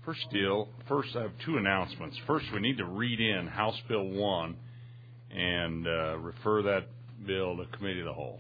First, I have two announcements. First, we need to read in House Bill 1 and refer that bill to Committee of the Whole.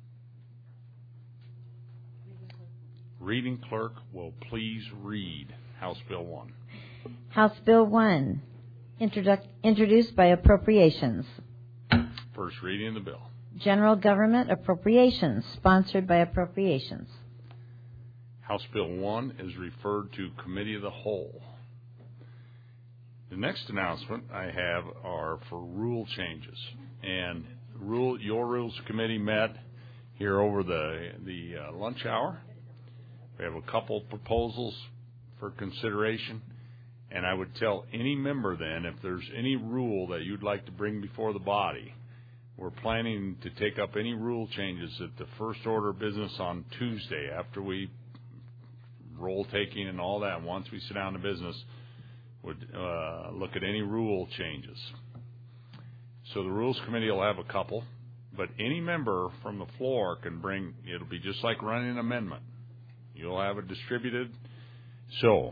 Reading clerk will please read House Bill 1. House Bill 1, introduced by Appropriations. First reading of the bill. General Government Appropriations, sponsored by Appropriations. House Bill 1 is referred to Committee of the Whole. The next announcement I have are for rule changes. And your Rules Committee met here over the lunch hour. We have a couple proposals for consideration. And I would tell any member then, if there's any rule that you'd like to bring before the body, we're planning to take up any rule changes at the first order of business on Tuesday after we roll taking and all that. Once we sit down to business, would look at any rule changes. So the Rules Committee will have a couple, but any member from the floor can bring. It'll be just like running an amendment. You'll have it distributed. So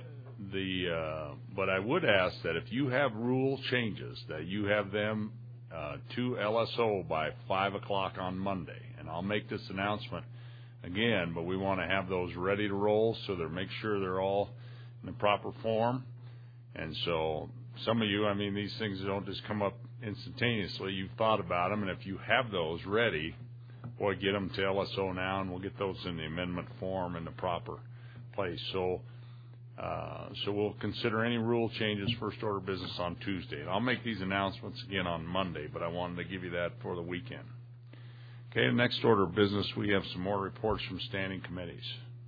but I would ask that if you have rule changes, that you have them to LSO by 5 o'clock on Monday, and I'll make this announcement again, but we want to have those ready to roll so that make sure they're all in the proper form. And so some of you, I mean, these things don't just come up instantaneously. You've thought about them, and if you have those ready, boy, get them to LSO now, and we'll get those in the amendment form in the proper place. So we'll consider any rule changes first order of business on Tuesday. And I'll make these announcements again on Monday, but I wanted to give you that for the weekend. Okay, the next order of business, we have some more reports from standing committees.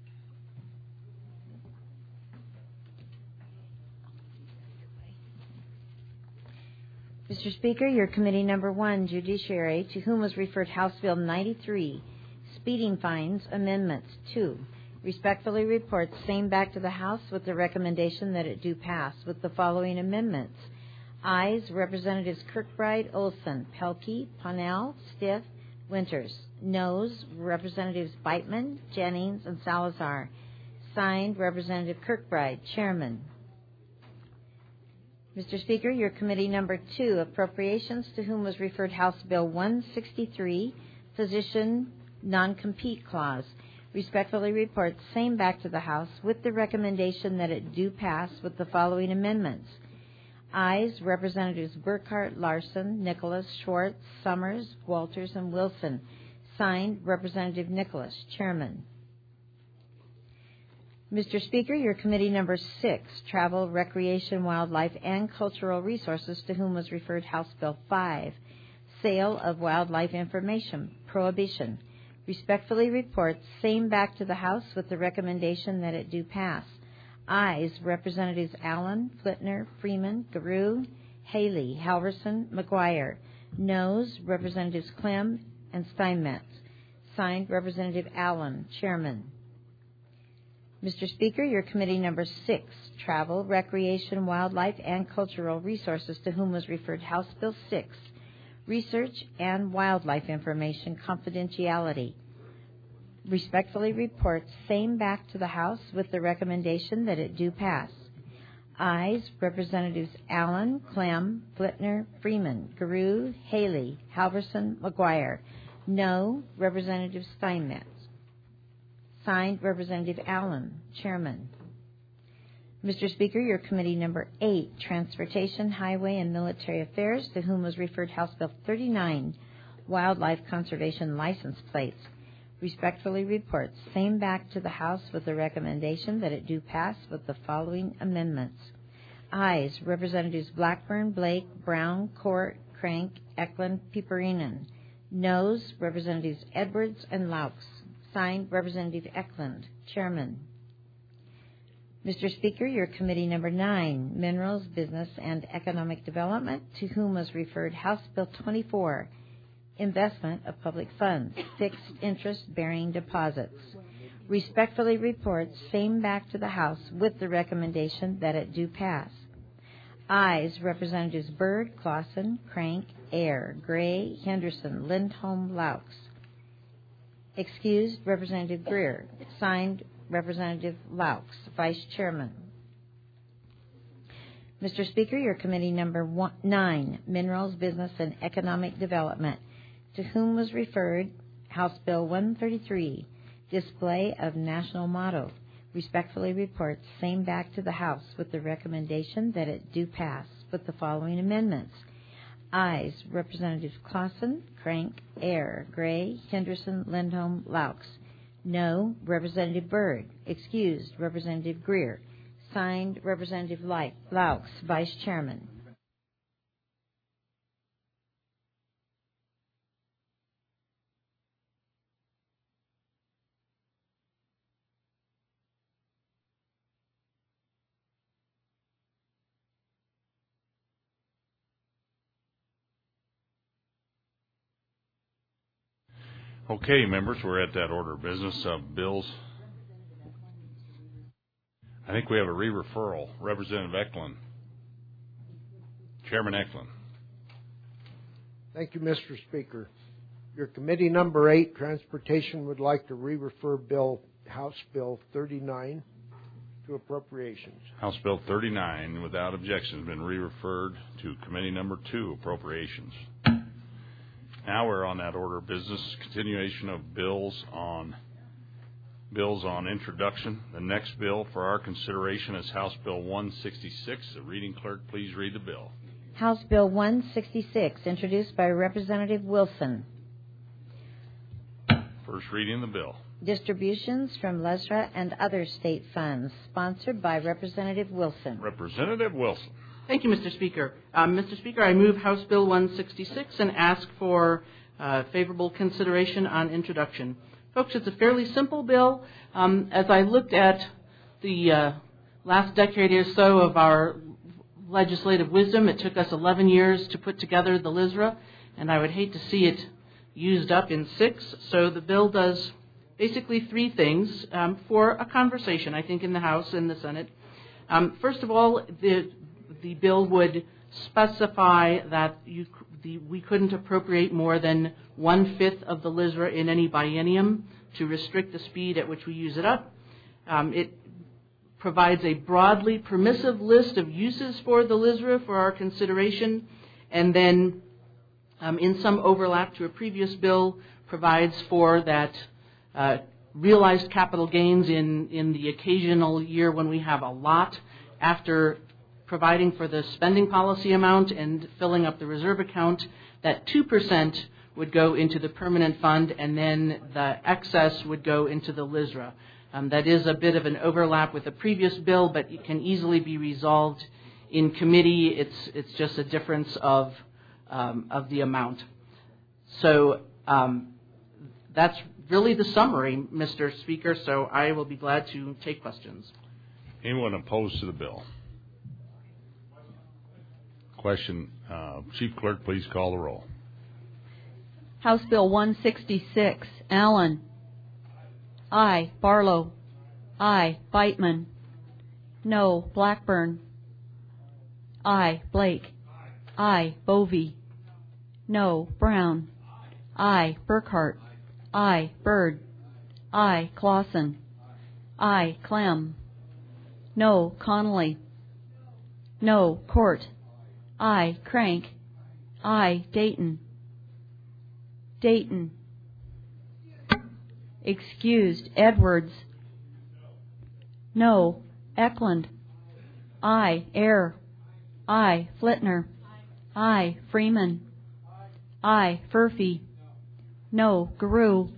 Mr. Speaker, your committee number 1, Judiciary, to whom was referred House Bill 93, Speeding Fines Amendments 2, respectfully reports same back to the House with the recommendation that it do pass with the following amendments. Ayes, Representatives Kirkbride, Olson, Pelkey, Ponnell, Stiff, Winters. Noes, Representatives Beitman, Jennings, and Salazar. Signed, Representative Kirkbride, Chairman. Mr. Speaker, your committee number 2, Appropriations, to whom was referred House Bill 163, Physician Non-Compete Clause, respectfully reports same back to the House with the recommendation that it do pass with the following amendments. Ayes, Representatives Burkhart, Larson, Nicholas, Schwartz, Summers, Walters, and Wilson. Signed, Representative Nicholas, Chairman. Mr. Speaker, your committee number 6, Travel, Recreation, Wildlife, and Cultural Resources, to whom was referred House Bill 5, Sale of Wildlife Information, Prohibition, respectfully reports same back to the House with the recommendation that it do pass. Ayes, Representatives Allen, Flitner, Freeman, Garou, Haley, Halverson, McGuire. Noes, Representatives Clem and Steinmetz. Signed, Representative Allen, Chairman. Mr. Speaker, your committee number 6, Travel, Recreation, Wildlife, and Cultural Resources, to whom was referred House Bill 6, Research and Wildlife Information Confidentiality, respectfully reports same back to the House with the recommendation that it do pass. Ayes, Representatives Allen, Clem, Flitner, Freeman, Garou, Haley, Halverson, McGuire. No, Representative Steinmetz. Signed, Representative Allen, Chairman. Mr. Speaker, your committee number 8, Transportation, Highway, and Military Affairs, to whom was referred House Bill 39, Wildlife Conservation License Plates, respectfully reports same back to the House with the recommendation that it do pass with the following amendments. Ayes, Representatives Blackburn, Blake, Brown, Court, Crank, Eklund, Piperinen. Noes, Representatives Edwards and Laux. Signed, Representative Eklund, Chairman. Mr. Speaker, your committee number 9, Minerals, Business, and Economic Development, to whom was referred House Bill 24, Investment of Public Funds, Fixed Interest-Bearing Deposits, respectfully reports same back to the House with the recommendation that it do pass. Ayes, Representatives Byrd, Clausen, Crank, Ayer, Gray, Henderson, Lindholm, Laux. Excused, Representative Greer. Signed, Representative Laux, Vice Chairman. Mr. Speaker, your committee number 9, Minerals, Business, and Economic Development, to whom was referred House Bill 133, Display of National Motto, respectfully reports same back to the House with the recommendation that it do pass with the following amendments. Ayes, Representatives Clausen, Crank, Ayer, Gray, Henderson, Lindholm, Laux. No, Representative Byrd. Excused, Representative Greer. Signed, Representative Laux, Vice Chairman. Okay, members, we're at that order of business of bills. I think we have a re-referral. Representative Eklund. Chairman Eklund. Thank you, Mr. Speaker. Your committee number 8, Transportation, would like to re-refer House Bill 39 to Appropriations. House Bill 39, without objection, has been re-referred to committee number 2, Appropriations. Now we're on that order of business, continuation of bills on introduction. The next bill for our consideration is House Bill 166. The reading clerk, please read the bill. House Bill 166, introduced by Representative Wilson. First reading of the bill. Distributions from LESRA and other state funds, sponsored by Representative Wilson. Representative Wilson. Thank you, Mr. Speaker. Mr. Speaker, I move House Bill 166 and ask for favorable consideration on introduction. Folks, it's a fairly simple bill. As I looked at the last decade or so of our legislative wisdom, it took us 11 years to put together the LISRA, and I would hate to see it used up in 6. So the bill does basically 3 things for a conversation, I think, in the House and the Senate. First of all, the bill would specify that we couldn't appropriate more than 1/5 of the LISRA in any biennium to restrict the speed at which we use it up. It provides a broadly permissive list of uses for the LISRA for our consideration, and then in some overlap to a previous bill, provides for that realized capital gains in the occasional year when we have a lot, after providing for the spending policy amount and filling up the reserve account, that 2% would go into the permanent fund, and then the excess would go into the LISRA. That is a bit of an overlap with the previous bill, but it can easily be resolved in committee. It's just a difference of the amount. So that's really the summary, Mr. Speaker, so I will be glad to take questions. Anyone opposed to the bill? Question. Chief Clerk, please call the roll. House Bill 166, Allen. Aye. Barlow. Aye. Beitman. No. Blackburn. Aye. Blake. Aye. Bovee. No. Brown. Aye. Burkhart. Aye. Byrd. Aye. Clausen. Aye. Clem. No. Connolly. No. Court. Aye. Crank. Aye. Dayton. Dayton. Excused. Edwards. No. Eklund. Aye. Ayer. Aye. Flitner. Aye. Freeman. Aye. Furphy. No. Garou.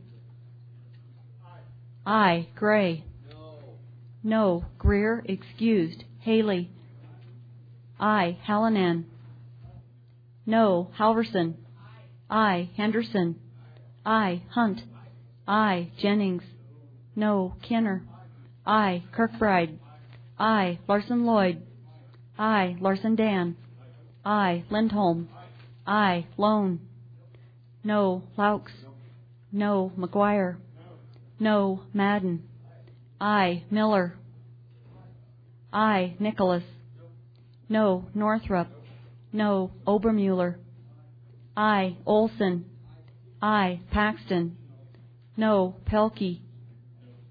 Aye. Gray. No. Greer. Excused. Haley. Aye. Hallinan. No. Halverson. Aye. Henderson. Aye. Hunt. Aye. Jennings. No. Kenner. Aye. Kirkbride. Aye. Larson Lloyd. Aye. Larson Dan. Aye. Lindholm. Aye. Lone. No. Laux. No. McGuire. No. Madden. Aye. Miller. Aye. Nicholas. No. Northrup. No. Obermuller. Aye. Olson. Aye. Paxton. No. Pelkey.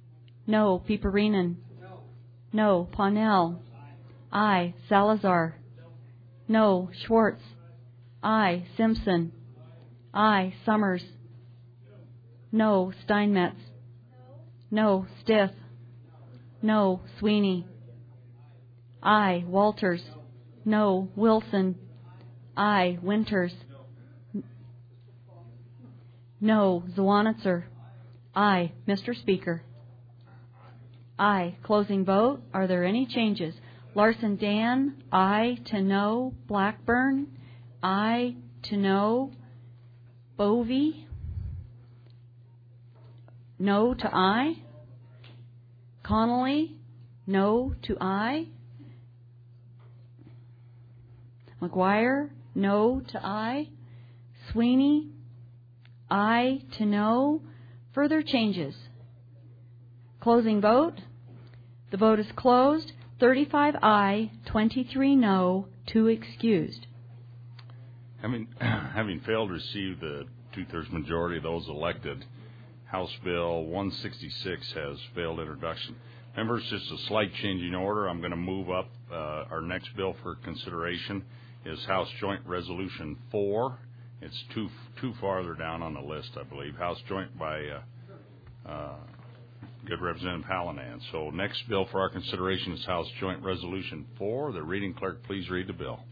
No. Piperinen. No. Parnell. Aye. Salazar. No, Schwartz. I, Simpson. I, Summers. No, Steinmetz. No, Stith. No, Sweeney. I, Walters. No, Wilson. I, Winters. No, Zwanitzer. I, Mr. Speaker. I, closing vote. Are there any changes? Larson Dan. I to no. Blackburn. I to no. Bovee. No to I. Connolly. No to I. McGuire. No to I. Sweeney. I to no. Further changes. Closing vote. The vote is closed. 35 aye, 23 no, 2 excused. Having failed to receive the two-thirds majority of those elected, House Bill 166 has failed introduction. Members, just a slight change in order. I'm going to move up. Our next bill for consideration is House Joint Resolution 4. It's two farther down on the list, I believe. House Joint by Good Representative Hallinan. So next bill for our consideration is House Joint Resolution 4. The reading clerk, please read the bill.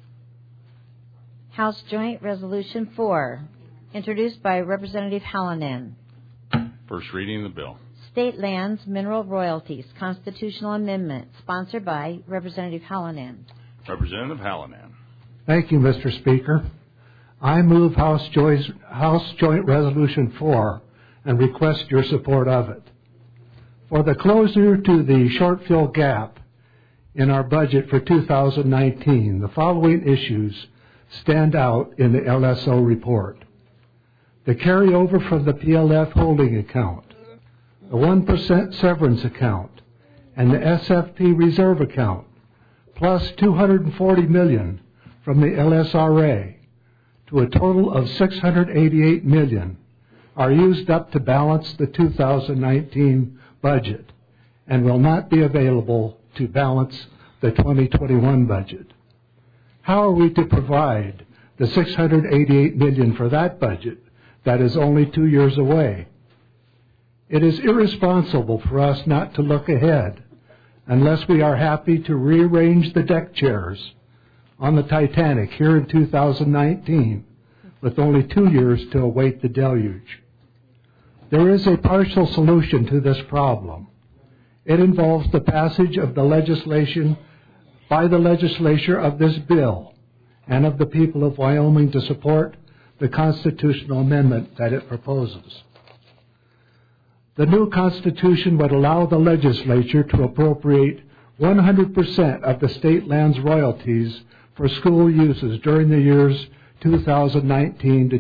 House Joint Resolution 4, introduced by Representative Hallinan. First reading of the bill. State Lands Mineral Royalties Constitutional Amendment, sponsored by Representative Hallinan. Representative Hallinan. Thank you, Mr. Speaker. I move House Joint Resolution 4 and request your support of it. For the closure to the shortfall gap in our budget for 2019, the following issues stand out in the LSO report. The carryover from the PLF holding account, the 1% severance account, and the SFP reserve account, plus $240 million from the LSRA, to a total of $688 million, are used up to balance the 2019 budget and will not be available to balance the 2021 budget. How are we to provide the $688 million for that budget that is only 2 years away? It is irresponsible for us not to look ahead unless we are happy to rearrange the deck chairs on the Titanic here in 2019 with only 2 years to await the deluge. There is a partial solution to this problem. It involves the passage of the legislation by the legislature of this bill and of the people of Wyoming to support the constitutional amendment that it proposes. The new Constitution would allow the legislature to appropriate 100% of the state land's royalties for school uses during the years 2019 to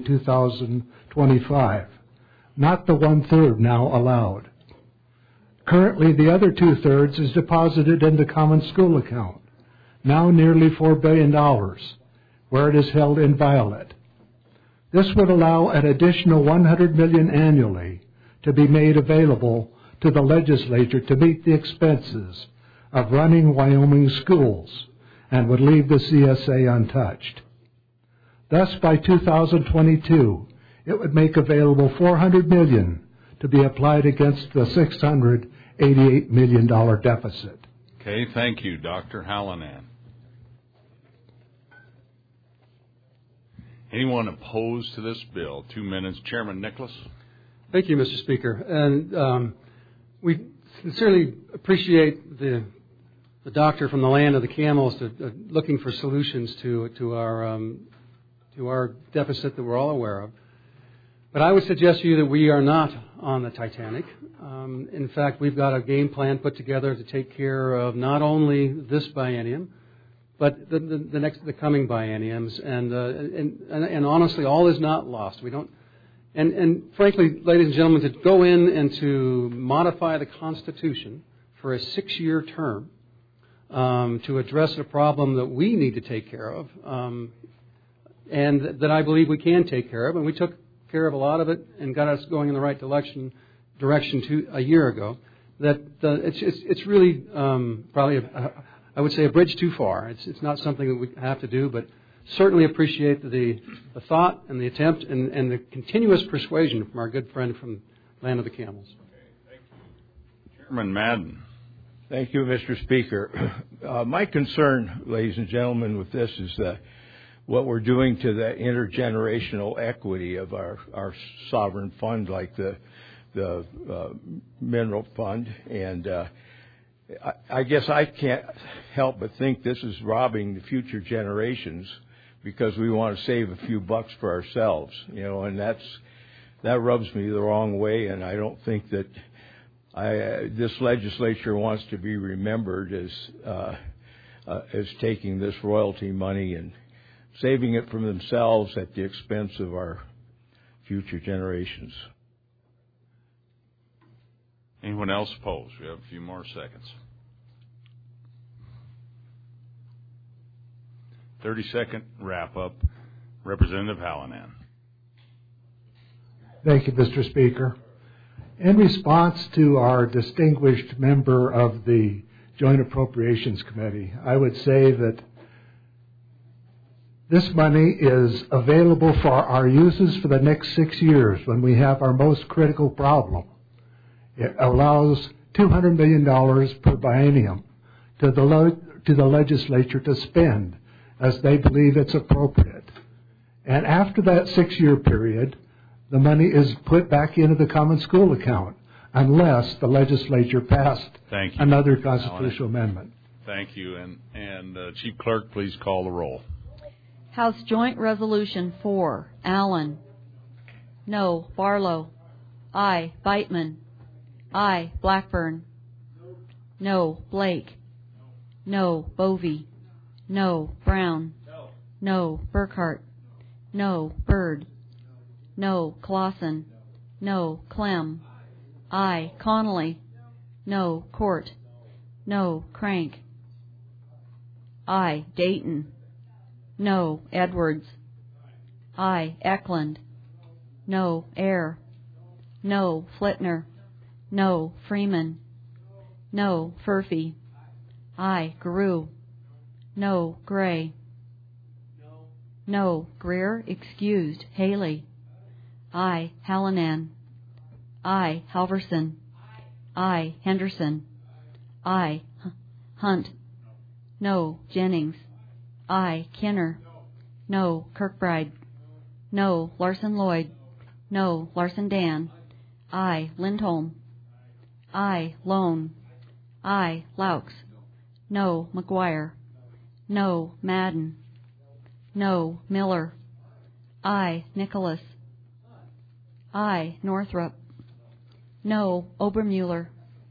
2025. Not the 1/3 now allowed. Currently, the other 2/3 is deposited in the common school account, now nearly $4 billion, where it is held inviolate. This would allow an additional $100 million annually to be made available to the legislature to meet the expenses of running Wyoming schools and would leave the CSA untouched. Thus, by 2022, it would make available $400 million to be applied against the $688 million deficit. Okay, thank you, Dr. Hallinan. Anyone opposed to this bill? 2 minutes. Chairman Nicholas. Thank you, Mr. Speaker. And we sincerely appreciate the doctor from the land of the camels looking for solutions to our deficit that we're all aware of. But I would suggest to you that we are not on the Titanic. In fact, we've got a game plan put together to take care of not only this biennium, but the coming bienniums. And honestly, all is not lost. We don't. And frankly, ladies and gentlemen, to go in and to modify the Constitution for a 6-year term to address a problem that we need to take care of, and that I believe we can take care of, and we took care of a lot of it and got us going in the right direction a year ago. That it's really probably I would say a bridge too far. It's not something that we have to do, but certainly appreciate the thought and the attempt and the continuous persuasion from our good friend from Land of the Camels. Thank you. Chairman Madden. Thank you, Mr. Speaker. My concern, ladies and gentlemen, with this is what we're doing to the intergenerational equity of our sovereign fund, like the mineral fund. And I guess I can't help but think this is robbing the future generations because we want to save a few bucks for ourselves, and that rubs me the wrong way. And I don't think that this legislature wants to be remembered as taking this royalty money and saving it from themselves at the expense of our future generations. Anyone else opposed? We have a few more seconds. 30-second wrap-up. Representative Hallinan. Thank you, Mr. Speaker. In response to our distinguished member of the Joint Appropriations Committee, I would say that this money is available for our uses for the next 6 years when we have our most critical problem. It allows $200 million per biennium to the legislature to spend as they believe it's appropriate. And after that 6-year period, the money is put back into the common school account unless the legislature passed another constitutional amendment. Thank you. And Chief Clerk, please call the roll. House Joint Resolution 4, Allen. No. Barlow. Aye. Beitman. Aye. Blackburn. No. Blake. No. Bovee. No. Brown. No. Burkhart. No. Byrd. No. Clausen. No. Clem. Aye. Connolly. No. Court. No. Crank. Aye. Dayton. No. Edwards. Aye. Eklund. No. Ayer. No. Flitner. No. Freeman. No. Furphy. Aye. Garou. No. Gray. No. Greer. Excused. Haley. Aye. Hallinan. Aye. Halverson. Aye. Henderson. Aye. Hunt. No. Jennings. Aye. Kinner. No. Kirkbride. No. Larson Lloyd. No. Larson Dan. Aye. Lindholm. Aye. Lone. Aye. Laux. No. McGuire. No. Madden. No. Miller. Aye. Nicholas. Aye. Northrup. No. Obermuller.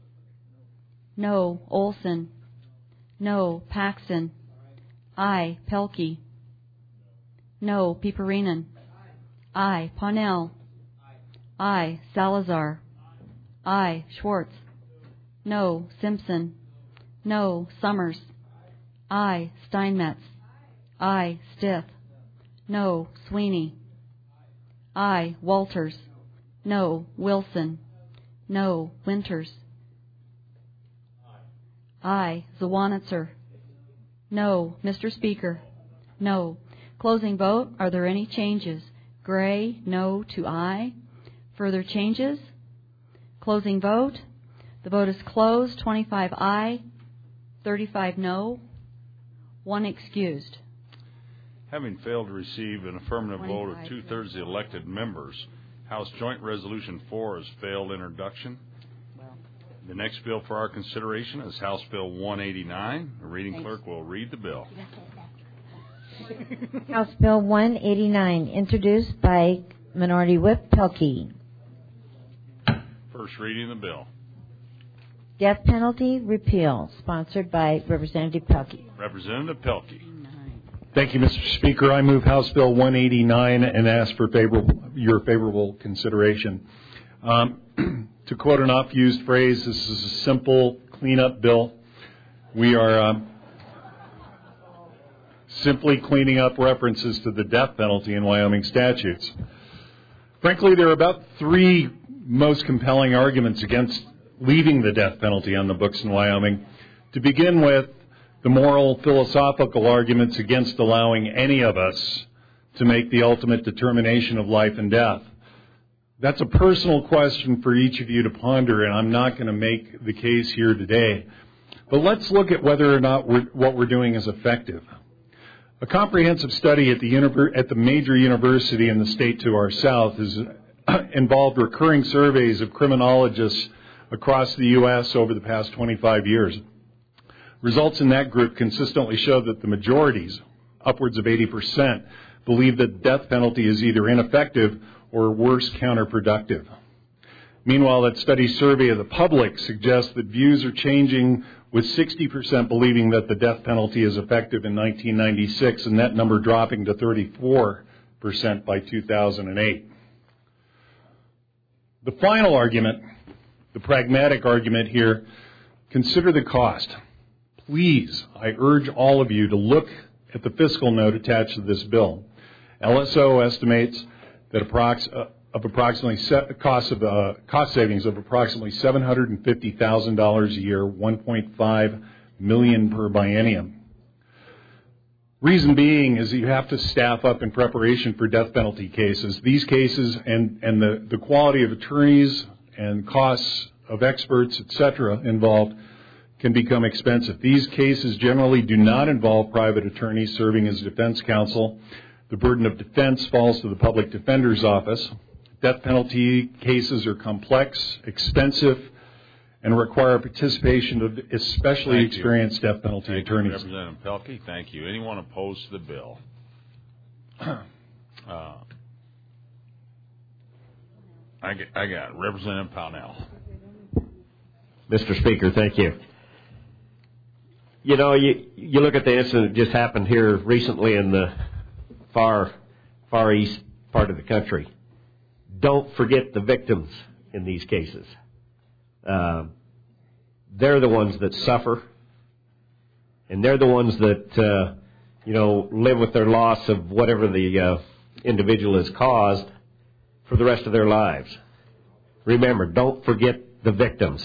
No. Olson. No. Paxton. Aye. Pelkey. No. Piperinen. Aye. Parnell. Aye. Salazar. Aye. Schwartz. No. Simpson. No. Summers. Aye. Steinmetz. Aye. Stith. No. Sweeney. Aye. Walters. No. Wilson. No. Winters. Aye. Zawanitzer. No. Mr. Speaker. No. Closing vote. Are there any changes? Gray, no to aye. Further changes? Closing vote. The vote is closed. 25 aye, 35 no, 1 excused. Having failed to receive an affirmative vote of 2/3 of the elected members, House Joint Resolution 4 has failed introduction. The next bill for our consideration is House Bill 189. The reading clerk will read the bill. House Bill 189, introduced by Minority Whip Pelkey. First reading of the bill. Death penalty repeal, sponsored by Representative Pelkey. Representative Pelkey. Thank you, Mr. Speaker. I move House Bill 189 and ask for your favorable consideration. To quote an oft-used phrase, this is a simple cleanup bill. We are simply cleaning up references to the death penalty in Wyoming statutes. Frankly, there are about 3 most compelling arguments against leaving the death penalty on the books in Wyoming. To begin with, the moral, philosophical arguments against allowing any of us to make the ultimate determination of life and death. That's a personal question for each of you to ponder, and I'm not going to make the case here today. But let's look at whether or not what we're doing is effective. A comprehensive study at the major university in the state to our south has involved recurring surveys of criminologists across the U.S. over the past 25 years. Results in that group consistently show that the majorities, upwards of 80%, believe that the death penalty is either ineffective or worse, counterproductive. Meanwhile, that study's survey of the public suggests that views are changing, with 60% believing that the death penalty is effective in 1996, and that number dropping to 34% by 2008. The final argument, the pragmatic argument here, consider the cost. Please, I urge all of you to look at the fiscal note attached to this bill. LSO estimates that cost savings of approximately $750,000 a year, $1.5 million per biennium. Reason being is that you have to staff up in preparation for death penalty cases. These cases and the quality of attorneys and costs of experts, etc., involved can become expensive. These cases generally do not involve private attorneys serving as defense counsel. The burden of defense falls to the public defender's office. Death penalty cases are complex, expensive, and require participation of especially experienced death penalty attorneys. Representative Pelkey, thank you. Anyone opposed to the bill? I got Representative Pownell. Mr. Speaker, thank you. You know, you look at the incident that just happened here recently in the far east part of the country. Don't forget the victims in these cases. They're the ones that suffer, and they're the ones that live with their loss of whatever the individual has caused for the rest of their lives. Remember, don't forget the victims.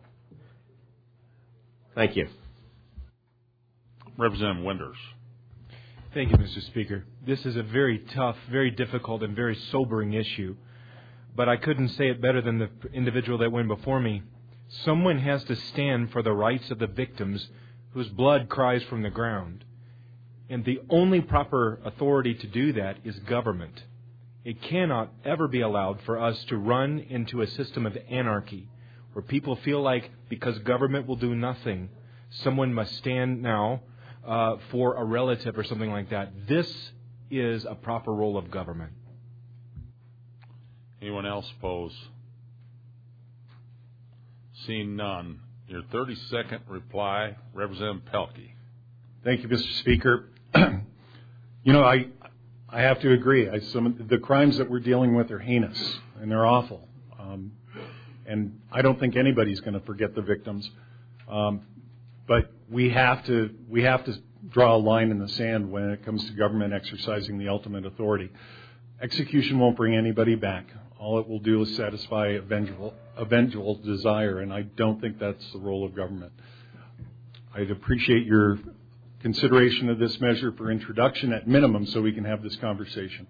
Thank you. Representative Winters. Thank you, Mr. Speaker. This is a very tough, very difficult, and very sobering issue. But I couldn't say it better than the individual that went before me. Someone has to stand for the rights of the victims whose blood cries from the ground. And the only proper authority to do that is government. It cannot ever be allowed for us to run into a system of anarchy where people feel like because government will do nothing, someone must stand now for a relative or something like that. This is a proper role of government. Anyone else oppose? Seeing none. Your 30-second reply, Representative Pelkey. Thank you, Mr. Speaker. I have to agree. Some of the crimes that we're dealing with are heinous and they're awful. And I don't think anybody's going to forget the victims. But we have to draw a line in the sand when it comes to government exercising the ultimate authority. Execution won't bring anybody back. All it will do is satisfy a vengeful desire, and I don't think that's the role of government. I'd appreciate your consideration of this measure for introduction at minimum so we can have this conversation.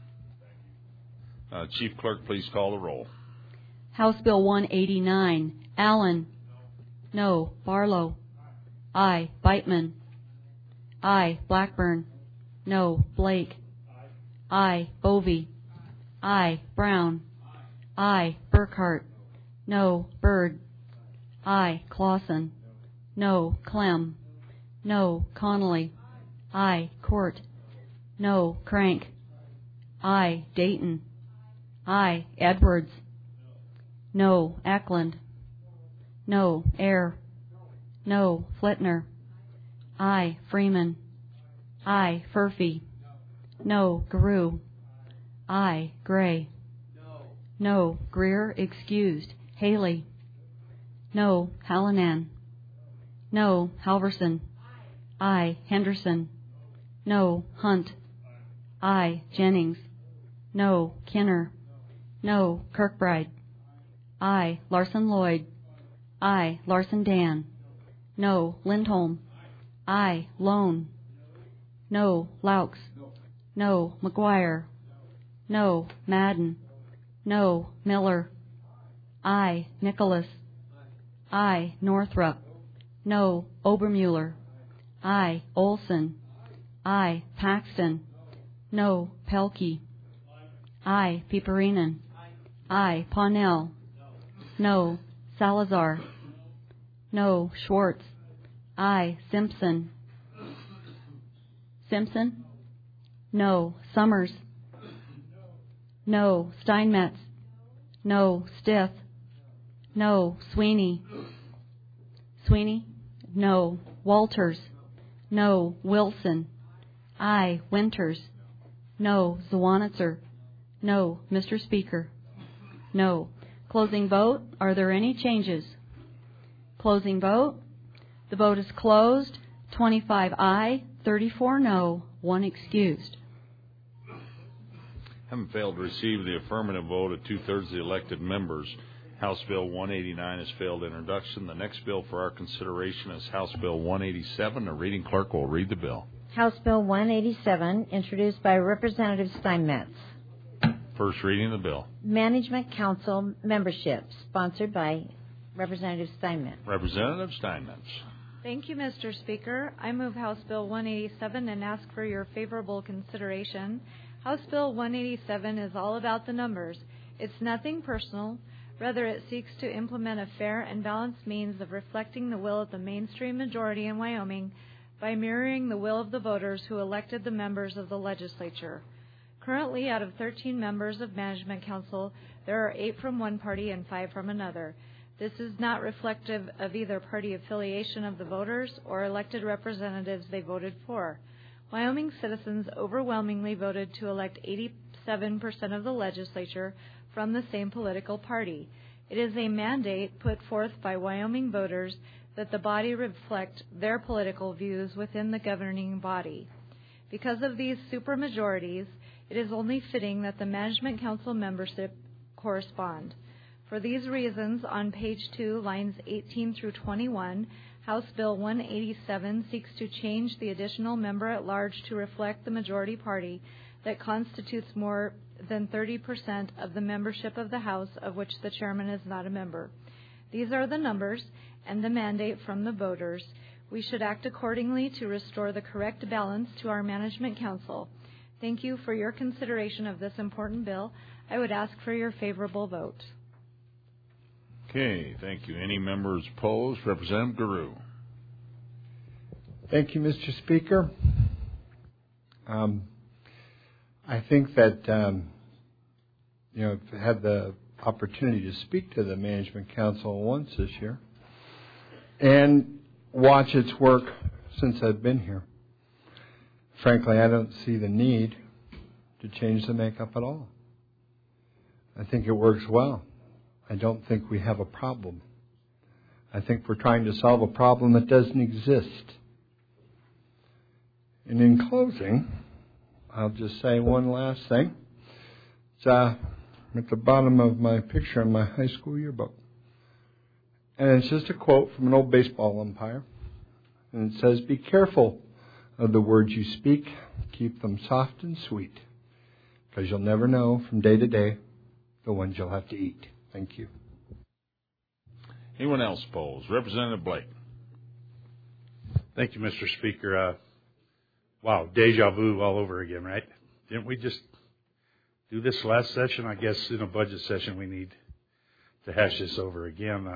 Chief Clerk, please call the roll. House Bill 189. Allen. No. Barlow. Aye. Beitman. Aye. Blackburn. No. Blake. Aye. Bovee. Aye. Brown. Aye. Burkhart. No. Byrd. Aye. Clausen. No. Clem. No. Connolly. Aye. Court. No. Crank. Aye. Dayton. Aye. Edwards. No. Eklund. No. Eyre. No. Flitner. Aye. Freeman. Aye. Furphy. No. Garou. Aye. Gray. No. Greer. Excused. Haley. No. Hallinan. No. Halverson. Aye. Henderson. No. Hunt. Aye. Jennings. No. Kinner. No. Kirkbride. Aye. Larson Lloyd. Aye. Larson Dan. No. Lindholm. I. Lone. No. Laux. No. McGuire. No. Madden. No. Miller. I. Nicholas. I. Northrup. No. Obermuller. I. Olson. I. Paxton. No. Pelkey. I. Piperinen. I. Pawnell. No. Salazar. No. Schwartz. I. Simpson. Simpson? No. Summers. No. Steinmetz. No. Stith. No. Sweeney. Sweeney? No. Walters. No. Wilson. I. Winters. No. Zwanitzer. No. Mr. Speaker. No. Closing vote. Are there any changes? Closing vote. The vote is closed. 25 aye, 34 no, 1 excused. Having failed to receive the affirmative vote of 2/3 of the elected members, House Bill 189 has failed introduction. The next bill for our consideration is House Bill 187. The reading clerk will read the bill. House Bill 187, introduced by Representative Steinmetz. First reading of the bill. Management Council membership, sponsored by Representative Steinmetz. Representative Steinmetz. Thank you, Mr. Speaker. I move House Bill 187 and ask for your favorable consideration. House Bill 187 is all about the numbers. It's nothing personal. Rather, it seeks to implement a fair and balanced means of reflecting the will of the mainstream majority in Wyoming by mirroring the will of the voters who elected the members of the legislature. Currently, out of 13 members of Management Council, there are 8 from one party and 5 from another. This is not reflective of either party affiliation of the voters or elected representatives they voted for. Wyoming citizens overwhelmingly voted to elect 87% of the legislature from the same political party. It is a mandate put forth by Wyoming voters that the body reflect their political views within the governing body. Because of these supermajorities, it is only fitting that the Management Council membership correspond. For these reasons, on page 2, lines 18 through 21, House Bill 187 seeks to change the additional member at large to reflect the majority party that constitutes more than 30% of the membership of the House of which the chairman is not a member. These are the numbers and the mandate from the voters. We should act accordingly to restore the correct balance to our Management Council. Thank you for your consideration of this important bill. I would ask for your favorable vote. Okay, thank you. Any members opposed? Representative Guru. Thank you, Mr. Speaker. I think that, I've had the opportunity to speak to the Management Council once this year and watch its work since I've been here. Frankly, I don't see the need to change the makeup at all. I think it works well. I don't think we have a problem. I think we're trying to solve a problem that doesn't exist. And in closing, I'll just say one last thing. It's at the bottom of my picture in my high school yearbook. And it's just a quote from an old baseball umpire. And it says, "Be careful of the words you speak. Keep them soft and sweet. Because you'll never know from day to day the ones you'll have to eat." Thank you. Anyone else opposed? Representative Blake. Thank you, Mr. Speaker. Wow, deja vu all over again, right? Didn't we just do this last session? I guess in a budget session we need to hash this over again.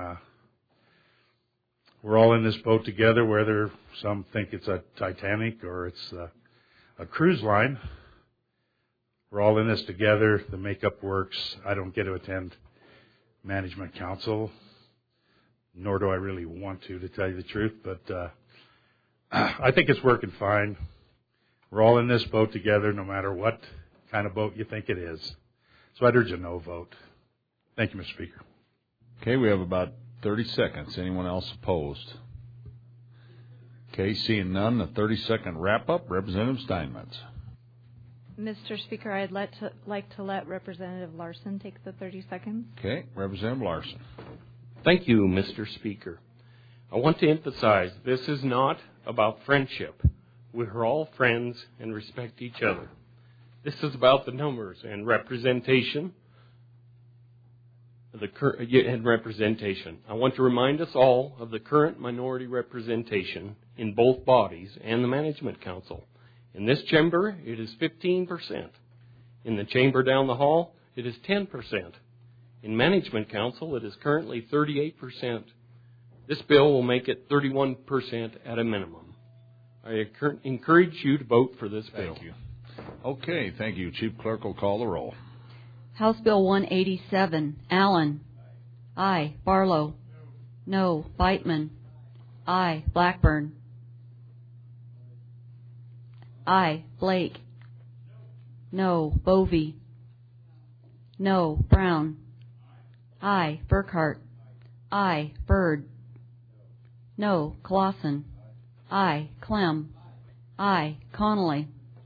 We're all in this boat together, whether some think it's a Titanic or it's a cruise line. We're all in this together. The makeup works. I don't get to attend Management Council, nor do I really want to tell you the truth, but I think it's working fine. We're all in this boat together, no matter what kind of boat you think it is. So I'd urge a no vote. Thank you, Mr. Speaker. Okay, we have about 30 seconds. Anyone else opposed? Okay, seeing none, the 30-second wrap-up. Representative Steinmetz. Mr. Speaker, I'd like to let Representative Larson take the 30 seconds. Okay, Representative Larson. Thank you, Mr. Speaker. I want to emphasize this is not about friendship. We're all friends and respect each other. This is about the numbers and representation. I want to remind us all of the current minority representation in both bodies and the Management Council. In this chamber, it is 15%. In the chamber down the hall, it is 10%. In Management Council, it is currently 38%. This bill will make it 31% at a minimum. I encourage you to vote for this bill. Thank you. Okay, thank you. Chief Clerk will call the roll. House Bill 187, Allen. Aye. Barlow. No. Beitman. Aye. Blackburn. Aye. Blake. No. Bovee. No. Brown. Aye. Burkhart. Aye. Byrd. No. Clausen. Aye. Clem. Aye. Connolly.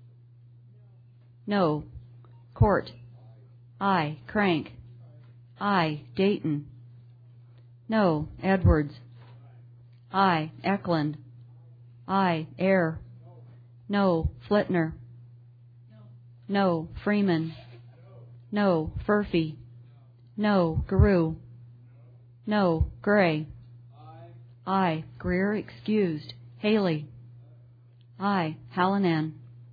No. Court. Aye. Crank. Aye. Dayton. No. Edwards. Aye. Eklund. Aye. Ayer. No. Flitner. No. Freeman. No. Furphy. No. Garou. No. Gray. Aye. Greer excused. Haley. Aye. Hallinan.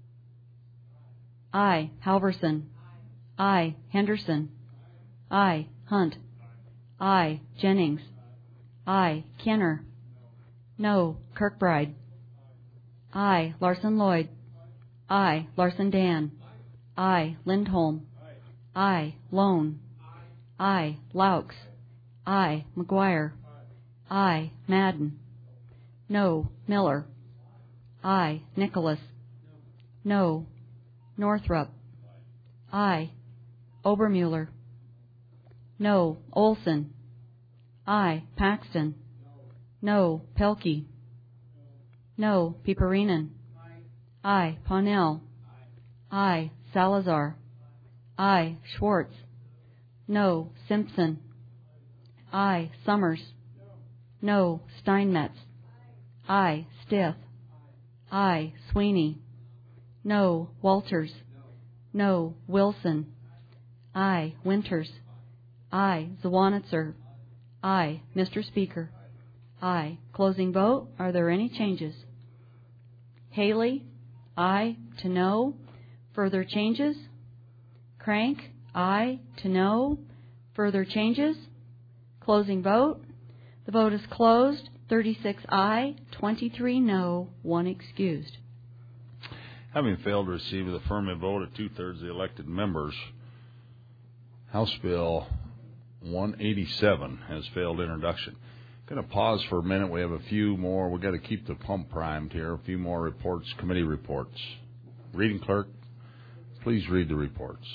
Aye. Halverson. Aye. Henderson. Aye. Hunt. Aye. Jennings. Aye. Kenner. No. Kirkbride. Aye. Larson Lloyd. Aye. Larson Dan. Aye. Lindholm. Aye. Lone. Aye. Laux. Aye. McGuire. Aye. Madden. No. Miller. Aye. Nicholas. No. Northrup. Aye. Obermuller. No. Olson. Aye. Paxton. No. Pelkey. No. Piperinen. Aye. Parnell. Aye. Salazar. Aye. Schwartz. No. Simpson. Aye. Summers. No. Steinmetz. Aye. Stith. Aye. Sweeney. No. Walters. No. Wilson. Aye. Winters. Aye. Zawanitzer. Aye. Mr. Speaker. Aye. Closing vote. Are there any changes? Haley. Aye. To no. Further changes? Crank. Aye. To no. Further changes? Closing vote. The vote is closed. 36 aye, 23 no, 1 excused. Having failed to receive the affirmative vote of 2/3 of the elected members, House Bill 187 has failed introduction. Going to pause for a minute. We have a few more. We've got to keep the pump primed here. A few more reports, committee reports. Reading clerk, please read the reports.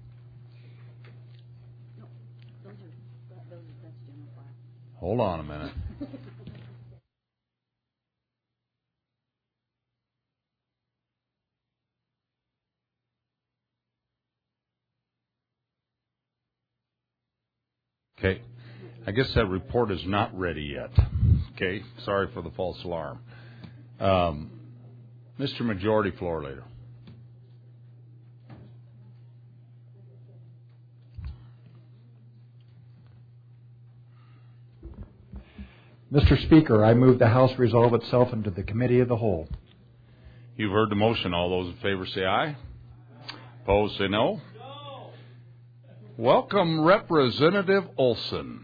Hold on a minute. Okay. I guess that report is not ready yet. Okay. Sorry for the false alarm. Mr. Majority Floor Leader. Mr. Speaker, I move the House resolve itself into the Committee of the Whole. You've heard the motion. All those in favor say aye. Opposed say no. Welcome, Representative Olson.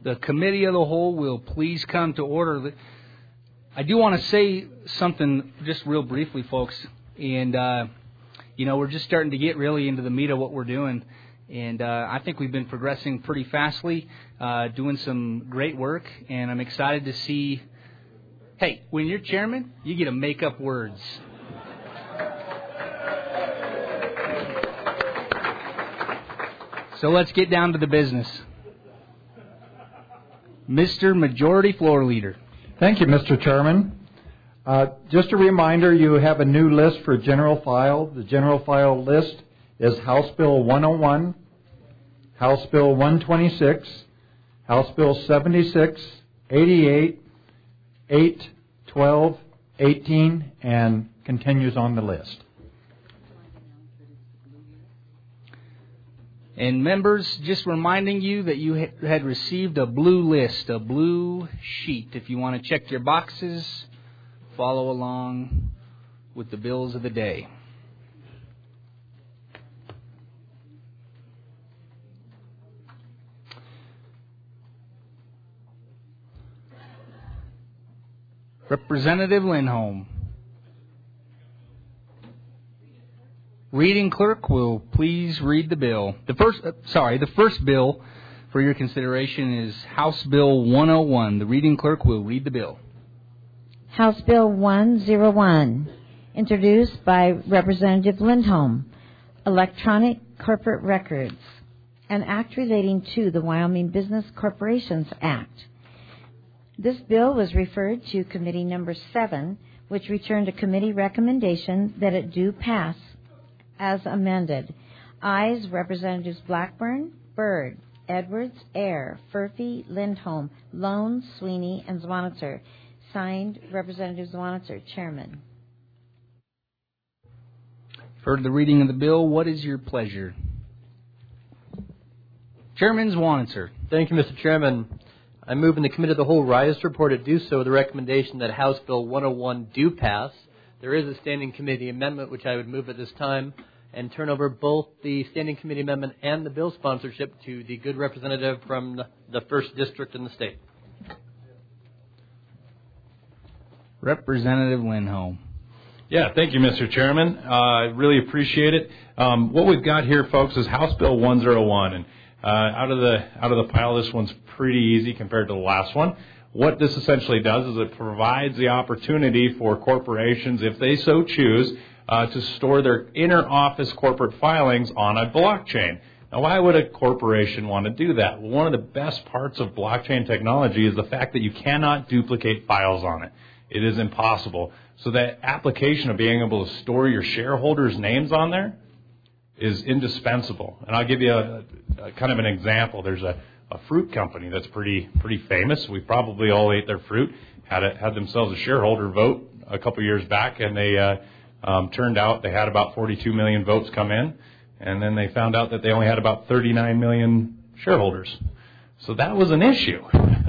the committee of the whole will please come to order. I do want to say something just real briefly, folks. And, we're just starting to get really into the meat of what we're doing. And I think we've been progressing pretty fastly, doing some great work. And I'm excited to see, hey, when you're chairman, you get to make up words. So let's get down to the business. Mr. Majority Floor Leader. Thank you, Mr. Chairman. Just a reminder, you have a new list for general file. The general file list is House Bill 101, House Bill 126, House Bill 76, 88, 8, 12, 18, and continues on the list. And members, just reminding you that you had received a blue list, a blue sheet. If you want to check your boxes, follow along with the bills of the day. Representative Lindholm. Reading clerk will please read the bill. The first bill for your consideration is House Bill 101. The reading clerk will read the bill. House Bill 101, introduced by Representative Lindholm, Electronic Corporate Records, an act relating to the Wyoming Business Corporations Act. This bill was referred to Committee Number 7, which returned a committee recommendation that it do pass as amended. Ayes, Representatives Blackburn, Byrd, Edwards, Eyre, Furphy, Lindholm, Lone, Sweeney, and Zwanitzer. Signed, Representative Zwanitzer, Chairman. Heard the reading of the bill. What is your pleasure? Chairman Zwanitzer. Thank you, Mr. Chairman. I move in the Committee of the Whole rise to report to do so with the recommendation that House Bill 101 do pass. There is a standing committee amendment which I would move at this time and turn over both the standing committee amendment and the bill sponsorship to the good representative from the 1st District in the state. Representative Lindholm. Yeah, thank you, Mr. Chairman. I really appreciate it. What we've got here, folks, is House Bill 101, and out of the pile, this one's pretty easy compared to the last one. What this essentially does is it provides the opportunity for corporations, if they so choose, to store their inter-office corporate filings on a blockchain. Now, why would a corporation want to do that? Well, one of the best parts of blockchain technology is the fact that you cannot duplicate files on it. It is impossible. So that application of being able to store your shareholders' names on there is indispensable. And I'll give you a kind of an example. There's a fruit company that's pretty famous. We probably all ate their fruit. Had themselves a shareholder vote a couple years back, and they turned out they had about 42 million votes come in, and then they found out that they only had about 39 million shareholders. So that was an issue.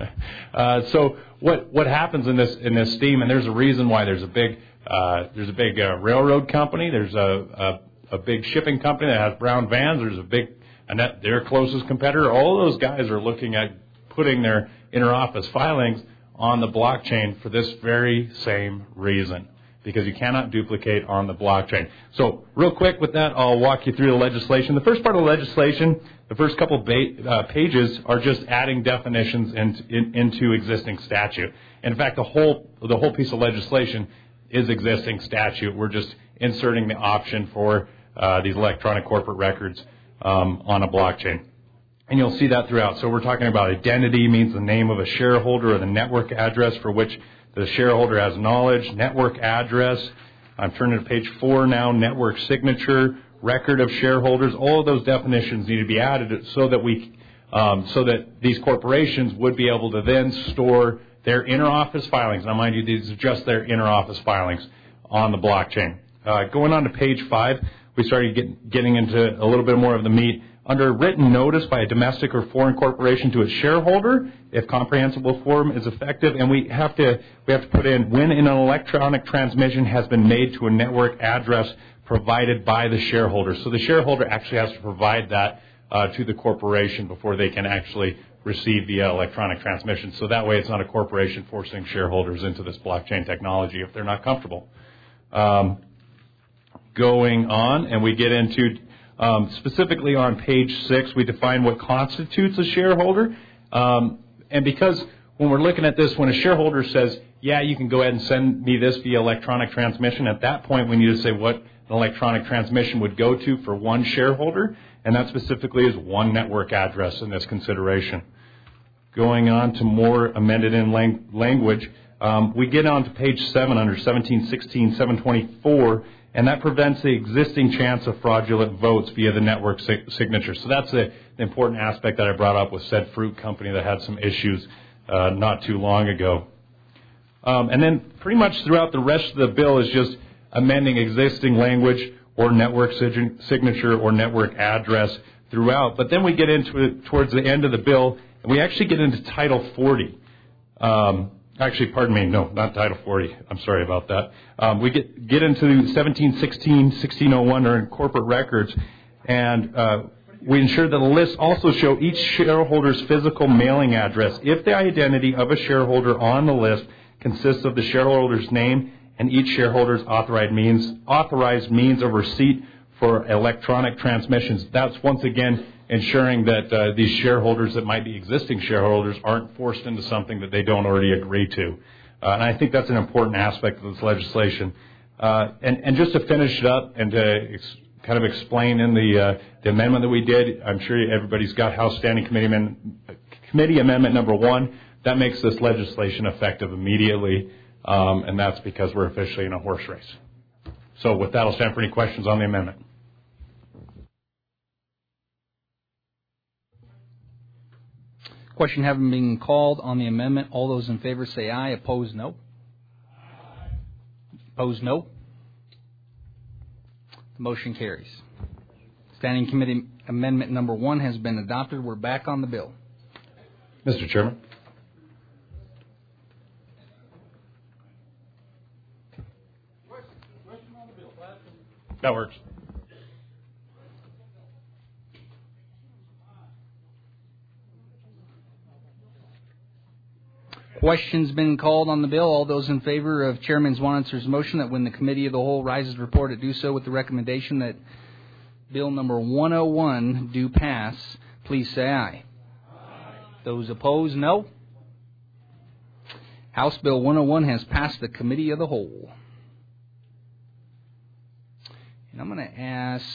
So what happens in this scheme, and there's a reason why there's a big railroad company, there's a big shipping company that has brown vans, there's their closest competitor. All those guys are looking at putting their inter-office filings on the blockchain for this very same reason, because you cannot duplicate on the blockchain. So real quick with that, I'll walk you through the legislation. The first part of the legislation, the first couple pages are just adding definitions into existing statute. In fact, the whole piece of legislation is existing statute. We're just inserting the option for these electronic corporate records on a blockchain. And you'll see that throughout. So we're talking about identity, means the name of a shareholder or the network address for which the shareholder has knowledge, network address. I'm turning to page 4 now, network signature, record of shareholders. All of those definitions need to be added so that these corporations would be able to then store their inter-office filings. Now, mind you, these are just their inter-office filings on the blockchain. Going on to page 5, we started getting into a little bit more of the meat. Under written notice by a domestic or foreign corporation to its shareholder, if comprehensible form is effective, and we have to put in when an electronic transmission has been made to a network address provided by the shareholder. So the shareholder actually has to provide that to the corporation before they can actually receive the electronic transmission. So that way it's not a corporation forcing shareholders into this blockchain technology if they're not comfortable. Going on, and we get into specifically on page 6, we define what constitutes a shareholder. And because when we're looking at this, when a shareholder says, yeah, you can go ahead and send me this via electronic transmission, at that point we need to say what an electronic transmission would go to for one shareholder, and that specifically is one network address in this consideration. Going on to more amended in language, we get on to page 7 under 1716, 724, and that prevents the existing chance of fraudulent votes via the network signature. So that's the important aspect that I brought up with said fruit company that had some issues not too long ago. And then pretty much throughout the rest of the bill is just amending existing language or network signature or network address throughout. But then we get into it towards the end of the bill, and we actually get into Title 40. Actually, pardon me, no, not Title 40. I'm sorry about that. We get into 1716, 1601 or in corporate records, and we ensure that the lists also show each shareholder's physical mailing address if the identity of a shareholder on the list consists of the shareholder's name and each shareholder's authorized means of receipt for electronic transmissions. That's once again ensuring that these shareholders that might be existing shareholders aren't forced into something that they don't already agree to. And I think that's an important aspect of this legislation. And just to finish it up and to kind of explain in the amendment that we did, I'm sure everybody's got House Standing Committee Amendment number 1. That makes this legislation effective immediately, and that's because we're officially in a horse race. So with that, I'll stand for any questions on the amendment. Question having been called on the amendment, all those in favor say aye. Opposed, no. Opposed, no. The motion carries. Standing Committee Amendment number 1 has been adopted. We're back on the bill. Mr. Chairman. That works. Question's been called on the bill. All those in favor of Chairman Zwanitser's motion that when the Committee of the Whole rises report to do so with the recommendation that Bill number 101 do pass, please say aye. Those opposed, no. House Bill 101 has passed the Committee of the Whole. And I'm going to ask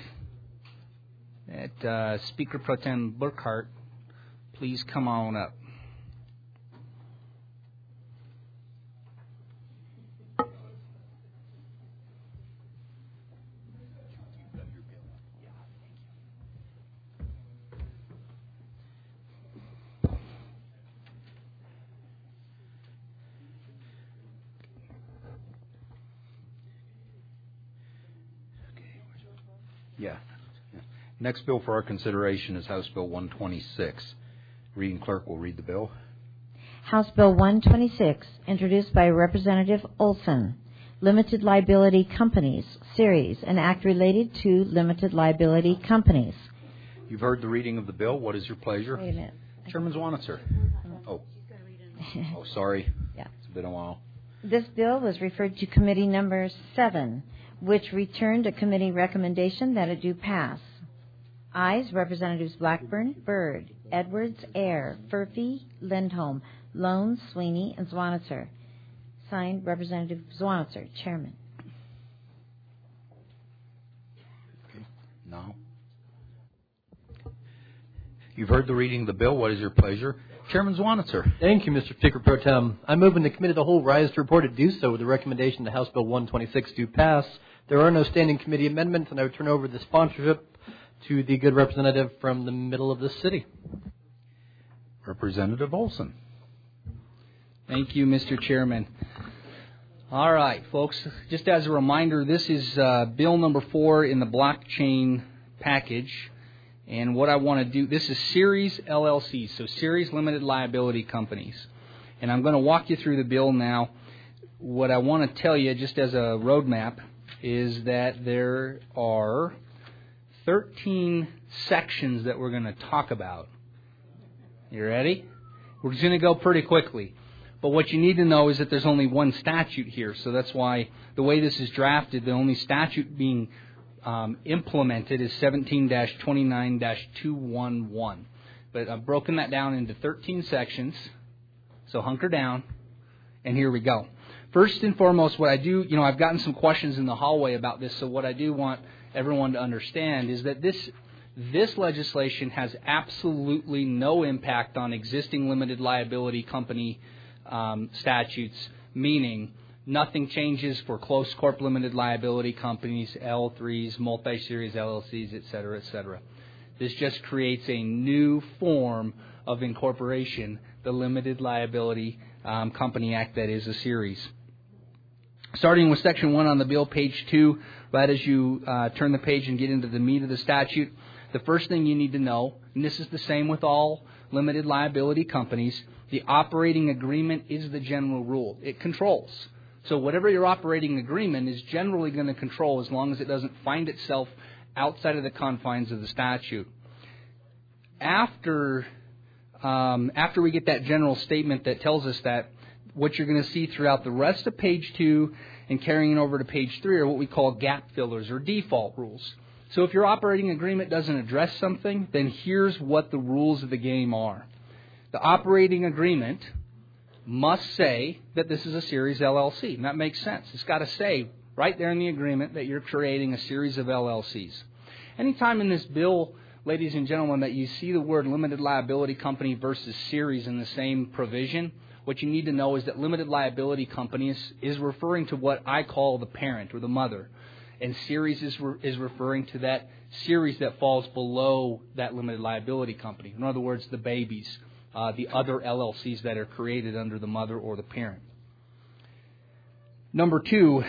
that Speaker Pro Tem Burkhart please come on up. Yeah. Next bill for our consideration is House Bill 126. Reading clerk will read the bill. House Bill 126, introduced by Representative Olson. Limited Liability Companies, Series, an act related to limited liability companies. You've heard the reading of the bill. What is your pleasure? Wait a minute. Chairman Zwanitzer. Oh, sorry. Yeah. It's been a while. This bill was referred to Committee Number 7, which returned a committee recommendation that it do pass. Ayes, Representatives Blackburn, Byrd, Edwards, Ayer, Furphy, Lindholm, Lone, Sweeney, and Zwanitzer. Signed, Representative Zwanitzer, Chairman. Okay. Now. You've heard the reading of the bill. What is your pleasure? Chairman Zwanitzer. Thank you, Mr. Speaker Pro Tem. I move in the Committee of the Whole rise to report to do so with the recommendation that House Bill 126 do pass. There are no standing committee amendments, and I would turn over the sponsorship to the good representative from the middle of the city. Representative Olson. Thank you, Mr. Chairman. All right, folks, just as a reminder, this is Bill number 4 in the blockchain package. And what I want to do, this is Series LLCs, so Series Limited Liability Companies. And I'm going to walk you through the bill now. What I want to tell you, just as a roadmap, is that there are 13 sections that we're going to talk about. You ready? We're just going to go pretty quickly. But what you need to know is that there's only one statute here. So that's why the way this is drafted, the only statute being implemented is 17-29-211. But I've broken that down into 13 sections. So hunker down. And here we go. First and foremost, what I do, I've gotten some questions in the hallway about this. So what I do want everyone to understand is that this legislation has absolutely no impact on existing limited liability company statutes, meaning nothing changes for close corp limited liability companies, L3s, multi-series LLCs, et cetera, et cetera. This just creates a new form of incorporation, the Limited Liability Company Act that is a series. Starting with Section 1 on the bill, page 2, right as you turn the page and get into the meat of the statute, the first thing you need to know, and this is the same with all limited liability companies, the operating agreement is the general rule. It controls. So whatever your operating agreement is generally going to control as long as it doesn't find itself outside of the confines of the statute. After we get that general statement that tells us that, what you're going to see throughout the rest of page 2 and carrying over to page 3 are what we call gap fillers or default rules. So if your operating agreement doesn't address something, then here's what the rules of the game are. The operating agreement must say that this is a series LLC. And that makes sense. It's got to say right there in the agreement that you're creating a series of LLCs. Anytime in this bill, ladies and gentlemen, that you see the word limited liability company versus series in the same provision, what you need to know is that limited liability companies is referring to what I call the parent or the mother. And series is referring to that series that falls below that limited liability company. In other words, the babies, the other LLCs that are created under the mother or the parent. Number 2,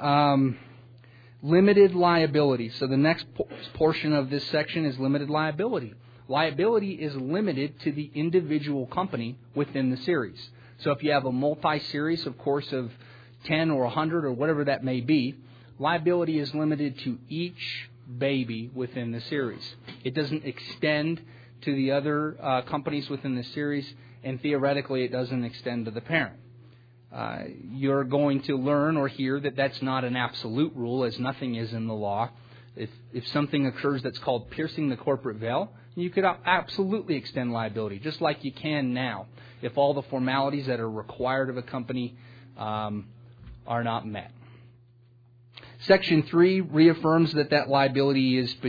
limited liability. So the next portion of this section is limited liability. Liability is limited to the individual company within the series. So if you have a multi-series, of course, of 10 or 100 or whatever that may be, liability is limited to each baby within the series. It doesn't extend to the other companies within the series, and theoretically it doesn't extend to the parent. You're going to learn or hear that that's not an absolute rule, as nothing is in the law. If something occurs that's called piercing the corporate veil, you could absolutely extend liability, just like you can now, if all the formalities that are required of a company are not met. Section 3 reaffirms that liability is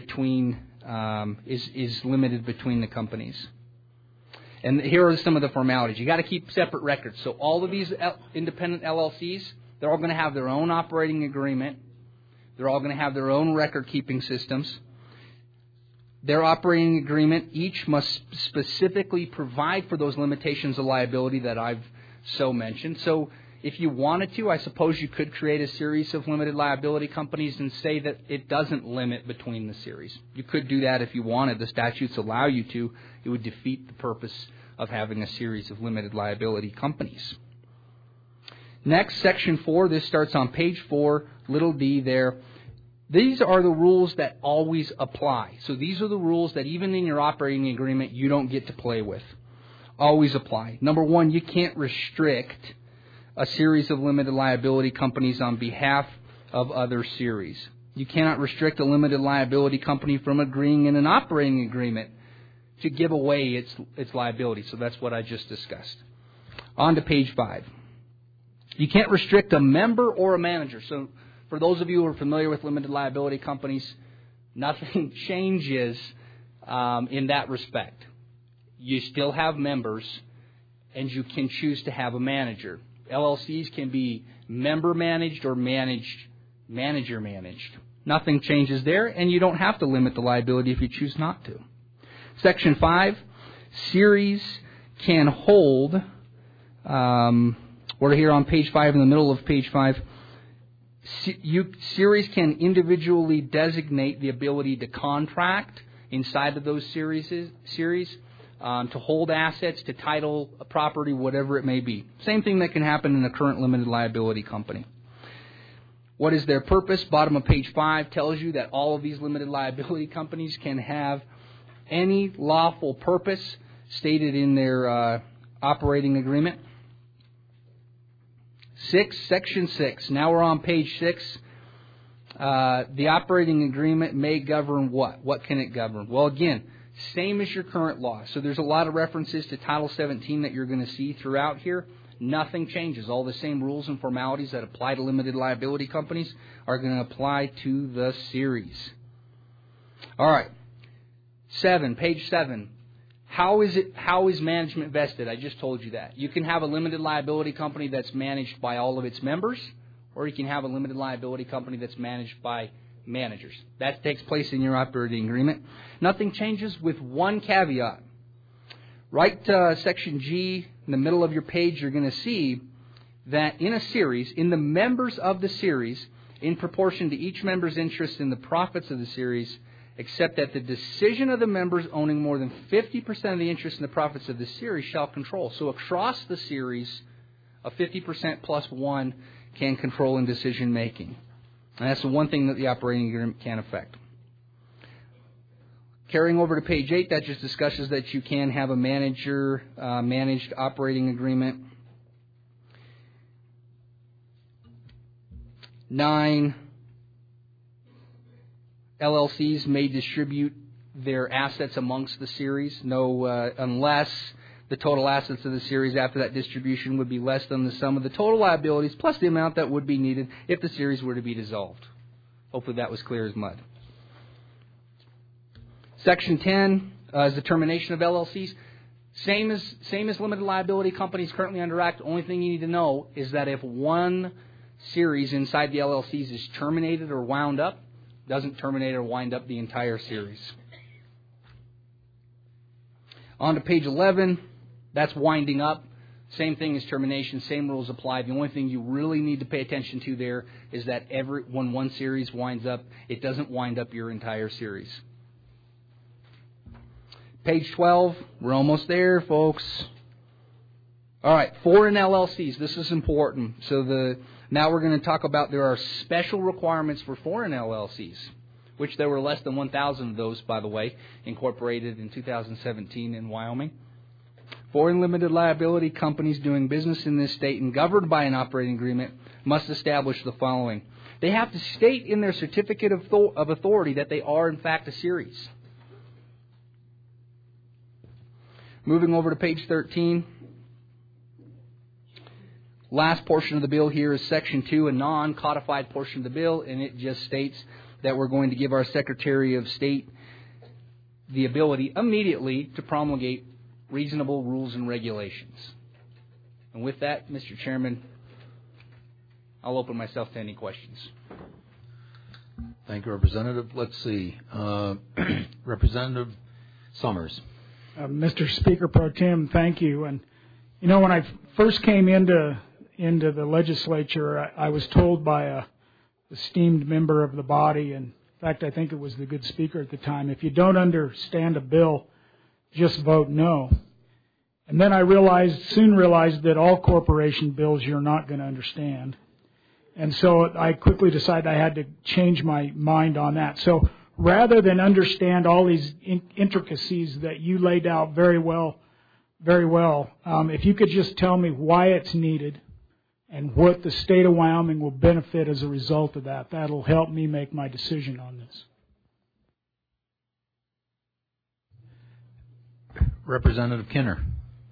is limited between the companies. And here are some of the formalities. You got to keep separate records. So all of these independent LLCs, they're all going to have their own operating agreement. They're all going to have their own record-keeping systems. Their operating agreement each must specifically provide for those limitations of liability that I've so mentioned. So if you wanted to, I suppose you could create a series of limited liability companies and say that it doesn't limit between the series. You could do that if you wanted. The statutes allow you to. It would defeat the purpose of having a series of limited liability companies. Next, Section 4. This starts on page 4, little d there. These are the rules that always apply. So these are the rules that even in your operating agreement you don't get to play with. Always apply. Number 1, you can't restrict a series of limited liability companies on behalf of other series. You cannot restrict a limited liability company from agreeing in an operating agreement to give away its liability. So that's what I just discussed. On to page 5. You can't restrict a member or a manager. So for those of you who are familiar with limited liability companies, nothing changes in that respect. You still have members, and you can choose to have a manager. LLCs can be member-managed or manager-managed. Nothing changes there, and you don't have to limit the liability if you choose not to. Section 5, series can hold, we're here on page 5, in the middle of page 5, series can individually designate the ability to contract inside of those series, to hold assets, to title a property, whatever it may be. Same thing that can happen in a current limited liability company. What is their purpose? Bottom of page 5 tells you that all of these limited liability companies can have any lawful purpose stated in their operating agreement. Section 6. Now we're on page 6. The operating agreement may govern what? What can it govern? Well, again, same as your current law. So there's a lot of references to Title 17 that you're going to see throughout here. Nothing changes. All the same rules and formalities that apply to limited liability companies are going to apply to the series. All right. 7, page 7. How is management vested? I just told you that. You can have a limited liability company that's managed by all of its members, or you can have a limited liability company that's managed by managers. That takes place in your operating agreement. Nothing changes with one caveat. Right section G, in the middle of your page, you're going to see that in a series, in the members of the series, in proportion to each member's interest in the profits of the series, except that the decision of the members owning more than 50% of the interest in the profits of the series shall control. So across the series, a 50% plus one can control in decision making. And that's the one thing that the operating agreement can affect. Carrying over to page 8, that just discusses that you can have a managed operating agreement. 9, LLCs may distribute their assets amongst the series, unless the total assets of the series after that distribution would be less than the sum of the total liabilities plus the amount that would be needed if the series were to be dissolved. Hopefully that was clear as mud. Section 10 is the termination of LLCs. Same as limited liability companies currently under Act. The only thing you need to know is that if one series inside the LLCs is terminated or wound up, doesn't terminate or wind up the entire series. On to page 11, that's winding up. Same thing as termination, same rules apply. The only thing you really need to pay attention to there is that when one series winds up, it doesn't wind up your entire series. Page 12, we're almost there, folks. All right, foreign LLCs. This is important. Now we're going to talk about there are special requirements for foreign LLCs, which there were less than 1,000 of those, by the way, incorporated in 2017 in Wyoming. Foreign limited liability companies doing business in this state and governed by an operating agreement must establish the following. They have to state in their certificate of authority that they are, in fact, a series. Moving over to page 13. Last portion of the bill here is Section 2, a non-codified portion of the bill, and it just states that we're going to give our Secretary of State the ability immediately to promulgate reasonable rules and regulations. And with that, Mr. Chairman, I'll open myself to any questions. Thank you, Representative. Let's see. Representative Summers. Mr. Speaker Pro Tem, thank you. And, when I first came into the legislature, I was told by a esteemed member of the body, and in fact, I think it was the good speaker at the time, if you don't understand a bill, just vote no. And then I soon realized that all corporation bills you're not going to understand. And so I quickly decided I had to change my mind on that. So rather than understand all these intricacies that you laid out very well, if you could just tell me why it's needed and what the state of Wyoming will benefit as a result of that, that'll help me make my decision on this. Representative Kinner.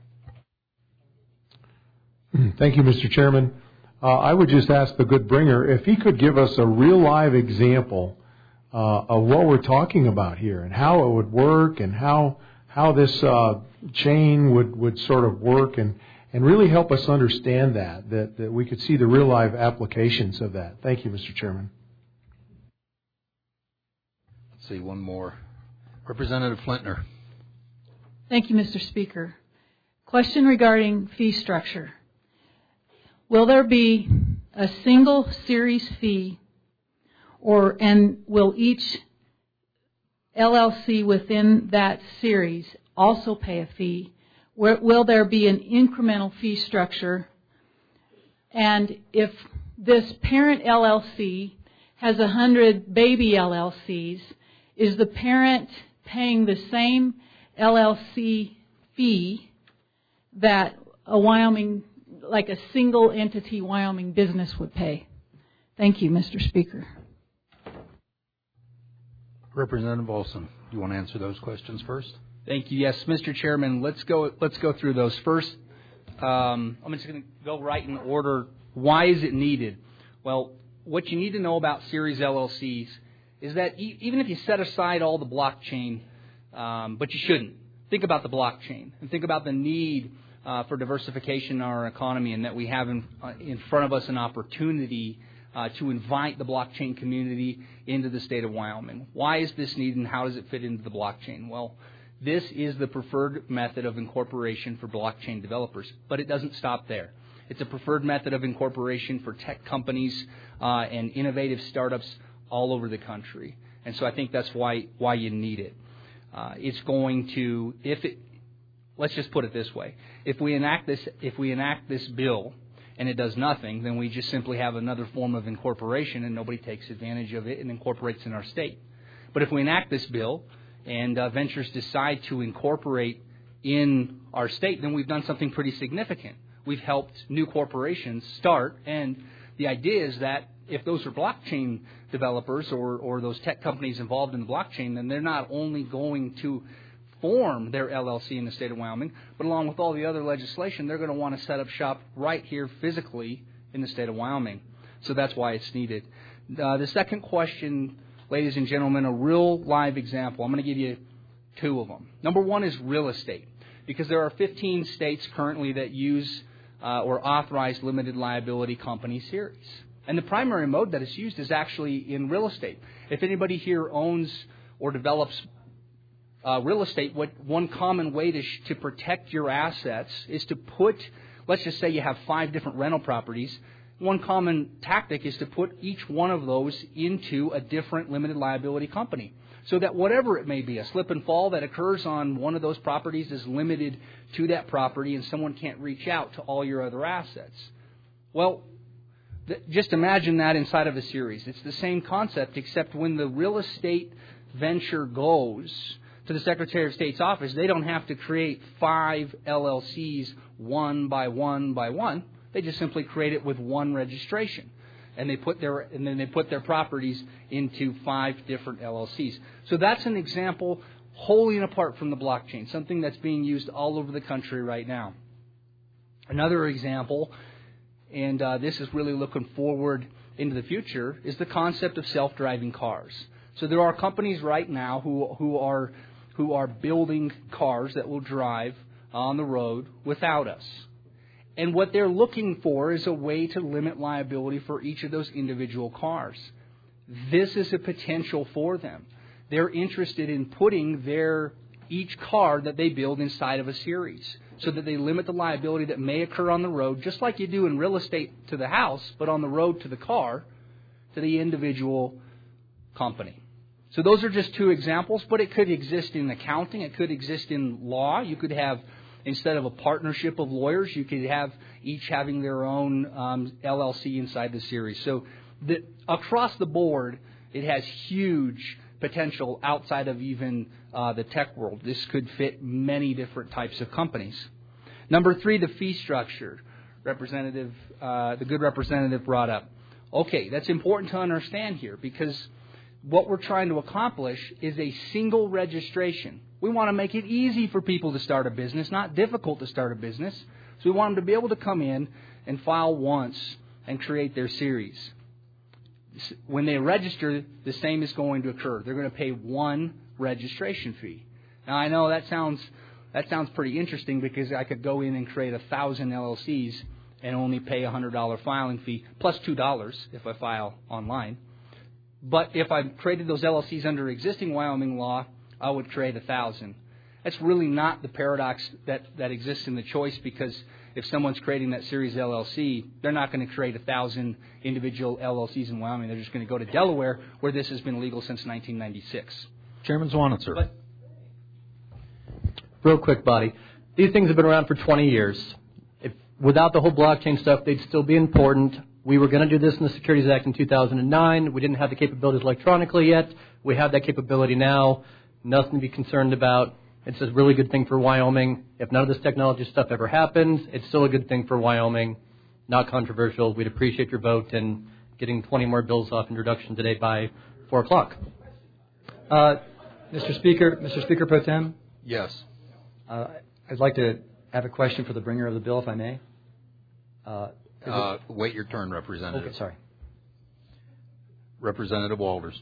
Thank you, Mr. Chairman. I would just ask the good bringer if he could give us a real live example of what we're talking about here and how it would work and how this chain would sort of work and really help us understand that we could see the real live applications of that. Thank you, Mr. Chairman. Let's see, one more. Representative Flintner. Thank you, Mr. Speaker. Question regarding fee structure. Will there be a single series fee, and will each LLC within that series also pay a fee? Will there be an incremental fee structure? And if this parent LLC has 100 baby LLCs, is the parent paying the same LLC fee that a Wyoming, like a single entity Wyoming business would pay? Thank you, Mr. Speaker. Representative Olson, you want to answer those questions first? Thank you. Yes, Mr. Chairman. Let's go through those first. I'm just going to go right in order. Why is it needed? Well, what you need to know about series LLCs is that even if you set aside all the blockchain, but you shouldn't, think about the blockchain and think about the need for diversification in our economy, and that we have in front of us an opportunity to invite the blockchain community into the state of Wyoming. Why is this needed, and how does it fit into the blockchain? Well, this is the preferred method of incorporation for blockchain developers, but it doesn't stop there. It's a preferred method of incorporation for tech companies and innovative startups all over the country. And so I think that's why you need it. It's going to, let's just put it this way. If we enact this bill and it does nothing, then we just simply have another form of incorporation and nobody takes advantage of it and incorporates in our state. But if we enact this bill and ventures decide to incorporate in our state, then we've done something pretty significant. We've helped new corporations start, and the idea is that if those are blockchain developers or those tech companies involved in the blockchain, then they're not only going to form their LLC in the state of Wyoming, but along with all the other legislation, they're going to want to set up shop right here physically in the state of Wyoming. So that's why it's needed. The second question, ladies and gentlemen, a real live example. I'm going to give you two of them. Number one is real estate, because there are 15 states currently that use or authorize limited liability company series. And the primary mode that is used is actually in real estate. If anybody here owns or develops real estate, one common way to protect your assets is to put, let's just say you have 5 different rental properties. One common tactic is to put each one of those into a different limited liability company, so that whatever it may be, a slip and fall that occurs on one of those properties is limited to that property and someone can't reach out to all your other assets. Well, just imagine that inside of a series. It's the same concept, except when the real estate venture goes to the Secretary of State's office, they don't have to create 5 LLCs one by one by one. They just simply create it with one registration. And then they put their properties into 5 different LLCs. So that's an example wholly and apart from the blockchain, something that's being used all over the country right now. Another example, and this is really looking forward into the future, is the concept of self-driving cars. So there are companies right now who are building cars that will drive on the road without us. And what they're looking for is a way to limit liability for each of those individual cars. This is a potential for them. They're interested in putting each car that they build inside of a series, so that they limit the liability that may occur on the road, just like you do in real estate to the house, but on the road to the car, to the individual company. So those are just 2 examples, but it could exist in accounting. It could exist in law. You could have, instead of a partnership of lawyers, you could have each having their own LLC inside the series. So across the board, it has huge potential outside of even the tech world. This could fit many different types of companies. Number 3, the fee structure. The good representative brought up. Okay, that's important to understand here, because what we're trying to accomplish is a single registration. We want to make it easy for people to start a business, not difficult to start a business. So we want them to be able to come in and file once and create their series. When they register, the same is going to occur. They're going to pay 1 registration fee. Now, I know that sounds pretty interesting, because I could go in and create 1,000 LLCs and only pay a $100 filing fee, plus $2 if I file online. But if I created those LLCs under existing Wyoming law, I would create 1,000. That's really not the paradox that exists in the choice, because if someone's creating that series LLC, they're not going to create 1,000 individual LLCs in Wyoming. They're just going to go to Delaware, where this has been legal since 1996. Chairman Zwanitzer. Real quick, Bobby. These things have been around for 20 years. Without the whole blockchain stuff, they'd still be important. We were going to do this in the Securities Act in 2009. We didn't have the capabilities electronically yet. We have that capability now. Nothing to be concerned about. It's a really good thing for Wyoming. If none of this technology stuff ever happens, it's still a good thing for Wyoming. Not controversial. We'd appreciate your vote and getting 20 more bills off introduction today by 4 o'clock. Mr. Speaker Pro Tem? Yes. I'd like to have a question for the bringer of the bill, if I may. Wait your turn, Representative. Okay, sorry. Representative Walters.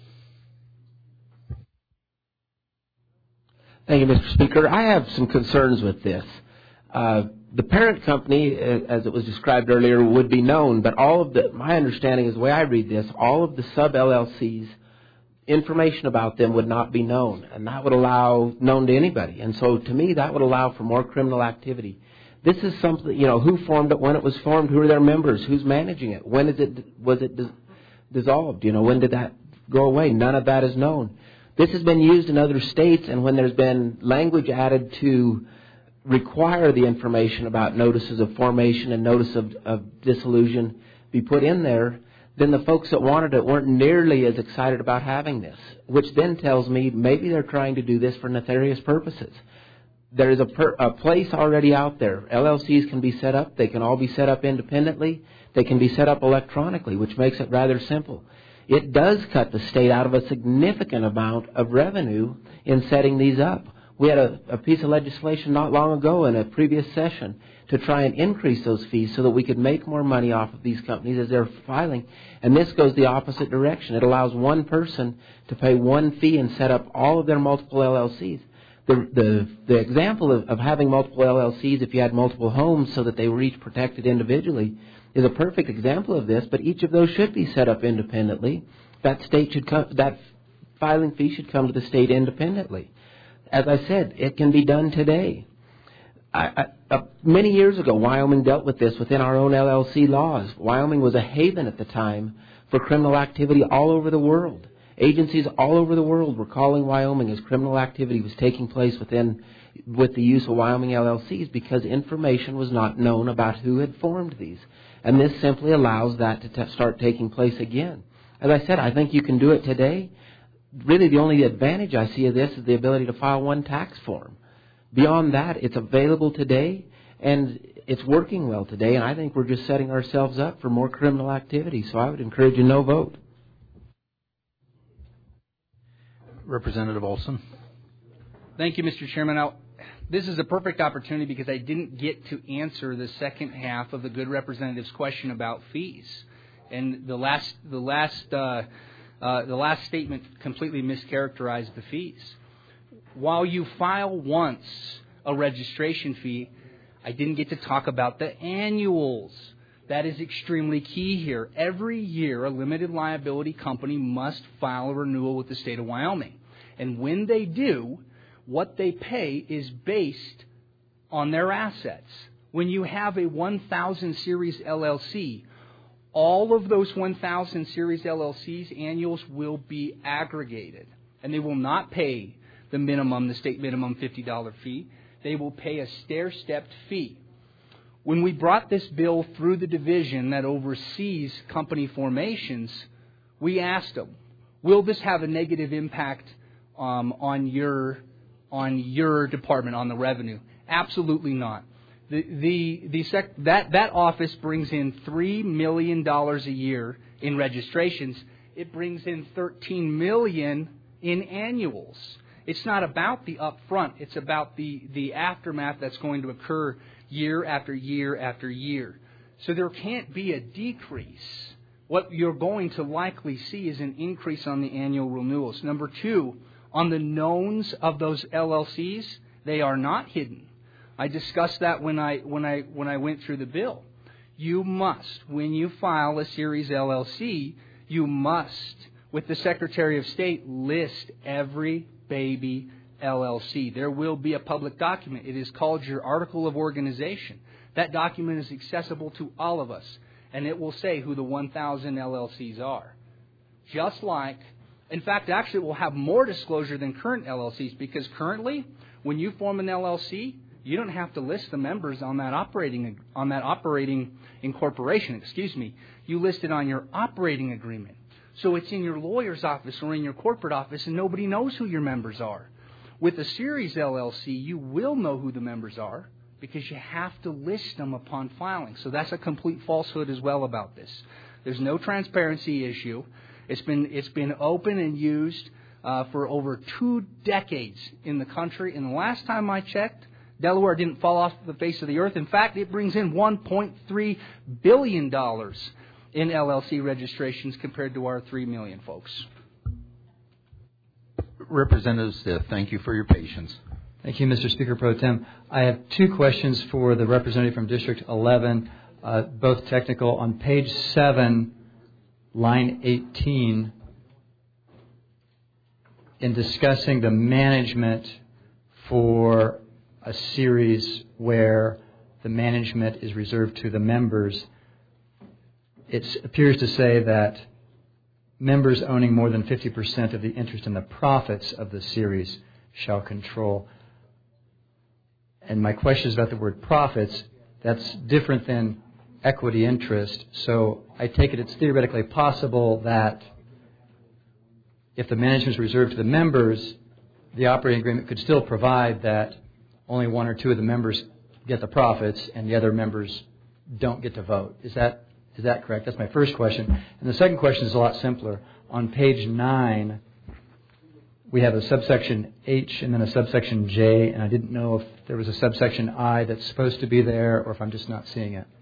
Thank you, Mr. Speaker. I have some concerns with this. The parent company, as it was described earlier, would be known, but my understanding is the way I read this, all of the sub-LLCs, information about them would not be known, and that would allow known to anybody. And so to me, that would allow for more criminal activity. This is something, who formed it, when it was formed, who are their members, who's managing it, when was it dissolved, when did that go away? None of that is known. This has been used in other states, and when there's been language added to require the information about notices of formation and notice of dissolution be put in there, then the folks that wanted it weren't nearly as excited about having this, which then tells me maybe they're trying to do this for nefarious purposes. There is a place already out there. LLCs can be set up. They can all be set up independently. They can be set up electronically, which makes it rather simple. It does cut the state out of a significant amount of revenue in setting these up. We had a piece of legislation not long ago in a previous session to try and increase those fees so that we could make more money off of these companies as they're filing. And this goes the opposite direction. It allows one person to pay one fee and set up all of their multiple LLCs. The example of having multiple LLCs, if you had multiple homes so that they were each protected individually, is a perfect example of this, but each of those should be set up independently. That filing fee should come to the state independently. As I said, it can be done today. Many years ago, Wyoming dealt with this within our own LLC laws. Wyoming was a haven at the time for criminal activity all over the world. Agencies all over the world were calling Wyoming as criminal activity was taking place with the use of Wyoming LLCs because information was not known about who had formed these. And this simply allows that to start taking place again. As I said, I think you can do it today. Really, the only advantage I see of this is the ability to file one tax form. Beyond that, it's available today, and it's working well today, and I think we're just setting ourselves up for more criminal activity. So I would encourage a no vote. Representative Olson. Thank you, Mr. Chairman. Now, this is a perfect opportunity because I didn't get to answer the second half of the good representative's question about fees, and the last statement completely mischaracterized the fees. While you file once a registration fee, I didn't get to talk about the annuals. That is extremely key here. Every year, a limited liability company must file a renewal with the state of Wyoming. And when they do, what they pay is based on their assets. When you have a 1,000 series LLC, all of those 1,000 series LLCs annuals will be aggregated, and they will not pay the state minimum $50 fee. They will pay a stair-stepped fee. When we brought this bill through the division that oversees company formations, we asked them, will this have a negative impact on your department, on the revenue? Absolutely not. That office brings in $3 million a year in registrations. It brings in $13 million in annuals. It's not about the upfront. It's about the aftermath that's going to occur year after year after year. So there can't be a decrease. What you're going to likely see is an increase on the annual renewals. Number two, on the knowns of those LLCs, they are not hidden. I discussed that when I went through the bill. You must, when you file a series LLC, you must, with the Secretary of State, list every baby LLC. There will be a public document. It is called your Article of Organization. That document is accessible to all of us, and it will say who the 1,000 LLCs are. Just like, in fact, actually it will have more disclosure than current LLCs, because currently, when you form an LLC, you don't have to list the members on that operating incorporation, you list it on your operating agreement. So it's in your lawyer's office or in your corporate office, and nobody knows who your members are. With a series LLC, you will know who the members are because you have to list them upon filing. So that's a complete falsehood as well about this. There's no transparency issue. It's been open and used for over 2 decades in the country. And the last time I checked, Delaware didn't fall off the face of the earth. In fact, it brings in $1.3 billion in LLC registrations compared to our 3 million folks. Representatives, thank you for your patience. Thank you, Mr. Speaker Pro Tem. I have 2 questions for the representative from District 11, both technical. On page 7, line 18, in discussing the management for a series where the management is reserved to the members, it appears to say that members owning more than 50% of the interest in the profits of the series shall control. And my question is about the word profits. That's different than equity interest. So I take it it's theoretically possible that if the management is reserved to the members, the operating agreement could still provide that only 1 or 2 of the members get the profits and the other members don't get to vote. Is that correct? That's my first question. And the second question is a lot simpler. On page 9, we have a subsection H and then a subsection J, and I didn't know if there was a subsection I that's supposed to be there or if I'm just not seeing it.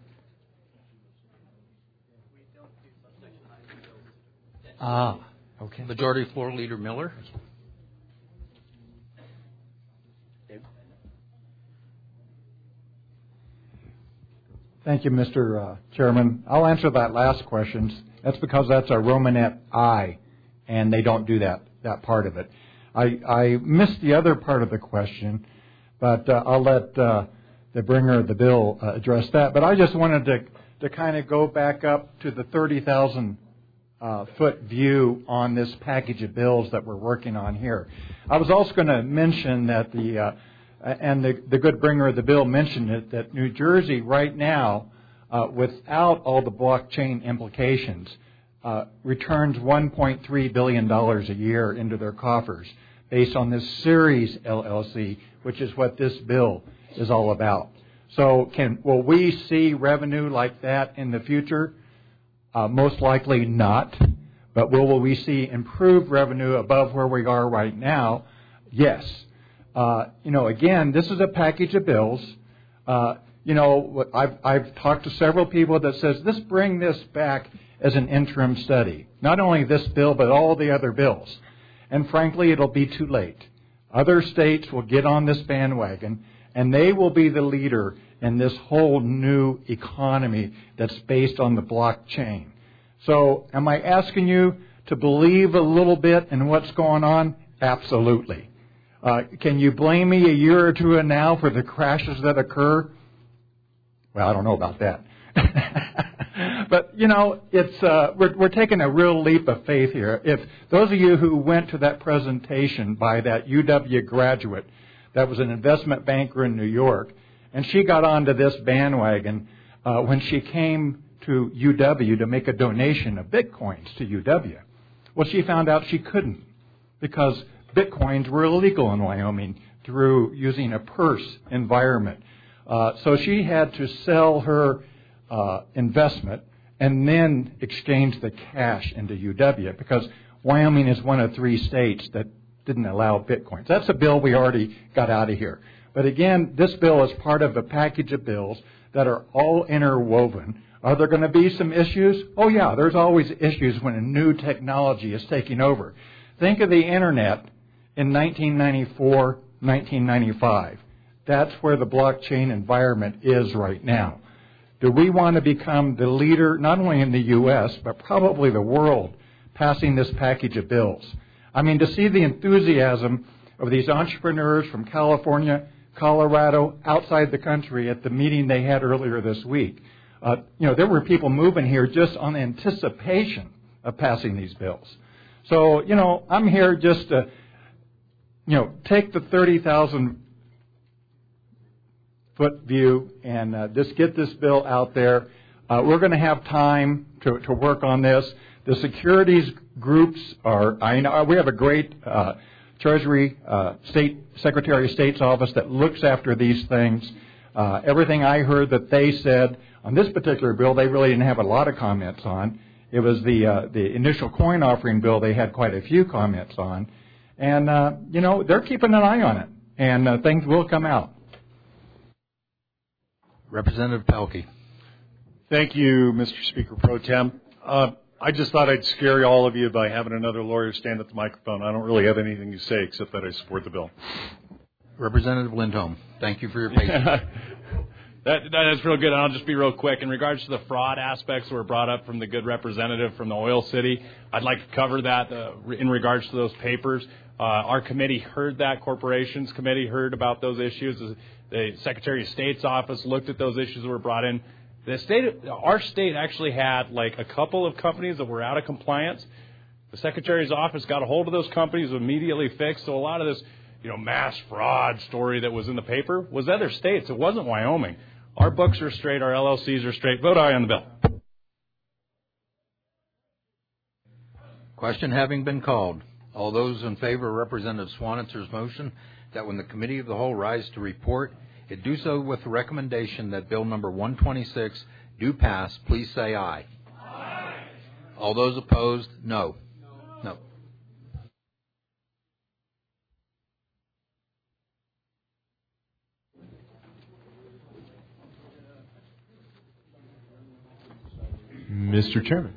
Okay. Majority Floor Leader Miller. Thank you, Mr. Chairman. I'll answer that last question. That's because that's a Romanet I, and they don't do that part of it. I missed the other part of the question, but I'll let the bringer of the bill address that. But I just wanted to kind of go back up to the 30,000 foot view on this package of bills that we're working on here. I was also going to mention that the good bringer of the bill mentioned it, that New Jersey right now, without all the blockchain implications, returns $1.3 billion a year into their coffers based on this series LLC, which is what this bill is all about. So will we see revenue like that in the future? Most likely not. But will we see improved revenue above where we are right now? Yes. Again, this is a package of bills. I've talked to several people that says bring this back as an interim study. Not only this bill, but all the other bills. And frankly, it'll be too late. Other states will get on this bandwagon, and they will be the leader in this whole new economy that's based on the blockchain. So am I asking you to believe a little bit in what's going on? Absolutely. Can you blame me a year or two now for the crashes that occur? Well, I don't know about that. But, we're taking a real leap of faith here. If those of you who went to that presentation by that UW graduate that was an investment banker in New York, and she got onto this bandwagon when she came to UW to make a donation of Bitcoins to UW. Well, she found out she couldn't because Bitcoins were illegal in Wyoming through using a purse environment. So she had to sell her investment and then exchange the cash into UW because Wyoming is one of 3 states that didn't allow Bitcoins. That's a bill we already got out of here. But again, this bill is part of a package of bills that are all interwoven. Are there going to be some issues? Oh, yeah, there's always issues when a new technology is taking over. Think of the Internet in 1994, 1995. That's where the blockchain environment is right now. Do we want to become the leader, not only in the U.S., but probably the world, passing this package of bills? I mean, to see the enthusiasm of these entrepreneurs from California, Colorado, outside the country at the meeting they had earlier this week. There were people moving here just on anticipation of passing these bills. So, I'm here just to, take the 30,000 foot view and just get this bill out there. We're going to have time to work on this. The securities groups we have a great Treasury Secretary of State's office that looks after these things. Everything I heard that they said on this particular bill, they really didn't have a lot of comments on. It was the initial coin offering bill they had quite a few comments on. And, they're keeping an eye on it, and things will come out. Representative Pelkey. Thank you, Mr. Speaker Pro Tem. I just thought I'd scare all of you by having another lawyer stand at the microphone. I don't really have anything to say except that I support the bill. Representative Lindholm, thank you for your patience. That's real good, and I'll just be real quick. In regards to the fraud aspects that were brought up from the good representative from the Oil City, I'd like to cover that in regards to those papers. Our committee heard that. Corporations Committee heard about those issues. The Secretary of State's office looked at those issues that were brought in. Our state actually had like a couple of companies that were out of compliance. The Secretary's office got a hold of those companies, immediately fixed. So a lot of this, mass fraud story that was in the paper was other states. It wasn't Wyoming. Our books are straight. Our LLCs are straight. Vote aye on the bill. Question having been called. All those in favor of Representative Swanitzer's motion that when the Committee of the Whole rise to report, it do so with the recommendation that Bill number 126 do pass, please say aye. Aye. All those opposed, no. No. Mr. Chairman.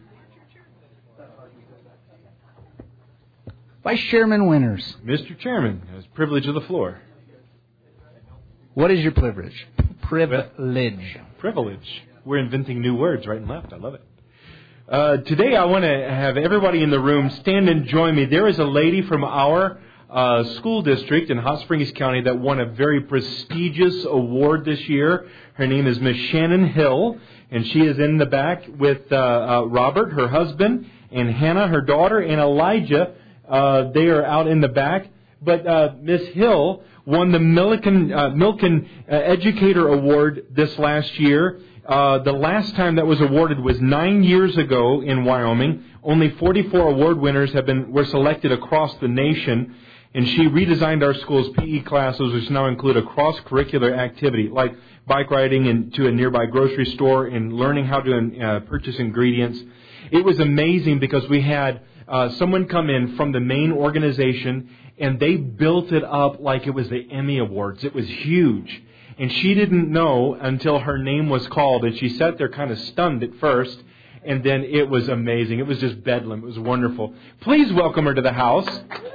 Vice Chairman Winters. Mr. Chairman, as privilege of the floor. What is your privilege? Privilege. Privilege. We're inventing new words right and left. I love it. Today I want to have everybody in the room stand and join me. There is a lady from our school district in Hot Springs County that won a very prestigious award this year. Her name is Miss Shannon Hill, and she is in the back with Robert, her husband, and Hannah, her daughter, and Elijah. They are out in the back. But Miss Hill won the Milken Educator Award this last year. The last time that was awarded was 9 years ago in Wyoming. Only 44 award winners were selected across the nation. And she redesigned our school's PE classes, which now include a cross-curricular activity like bike riding to a nearby grocery store and learning how to purchase ingredients. It was amazing because we had someone come in from the main organization, and they built it up like it was the Emmy Awards. It was huge. And she didn't know until her name was called, and she sat there kind of stunned at first, and then it was amazing. It was just bedlam. It was wonderful. Please welcome her to the house.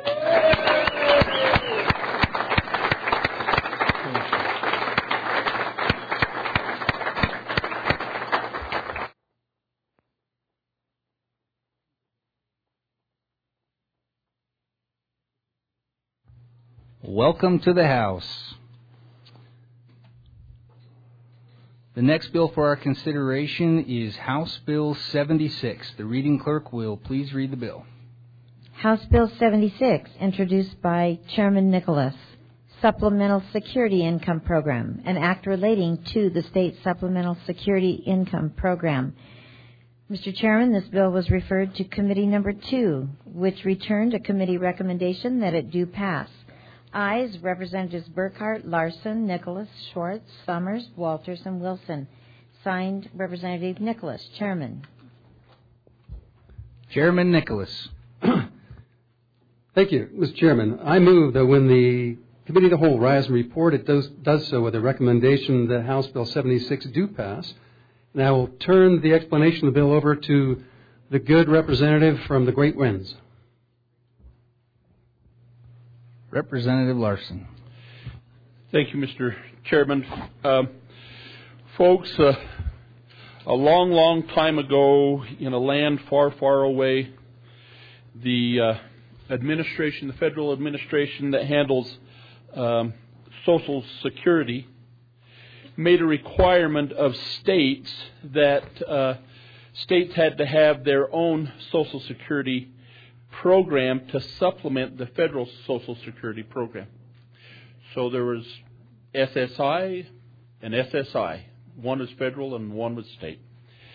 Welcome to the House. The next bill for our consideration is House Bill 76. The reading clerk will please read the bill. House Bill 76, introduced by Chairman Nicholas, Supplemental Security Income Program, an act relating to the state Supplemental Security Income Program. Mr. Chairman, this bill was referred to Committee Number 2, which returned a committee recommendation that it do pass. Ayes, Representatives Burkhart, Larson, Nicholas, Schwartz, Summers, Walters, and Wilson. Signed, Representative Nicholas, Chairman. Chairman Nicholas. Thank you, Mr. Chairman. I move that when the Committee of the Whole rise and report, it does so with a recommendation that House Bill 76 do pass. And I will turn the explanation of the bill over to the good representative from the Great Winds. Representative Larson. Thank you, Mr. Chairman. Folks, a long, long time ago, in a land far, far away, the administration, the federal administration that handles Social Security, made a requirement of states that states had to have their own Social Security program to supplement the federal Social Security program. So there was SSI and SSI. One was federal and one was state.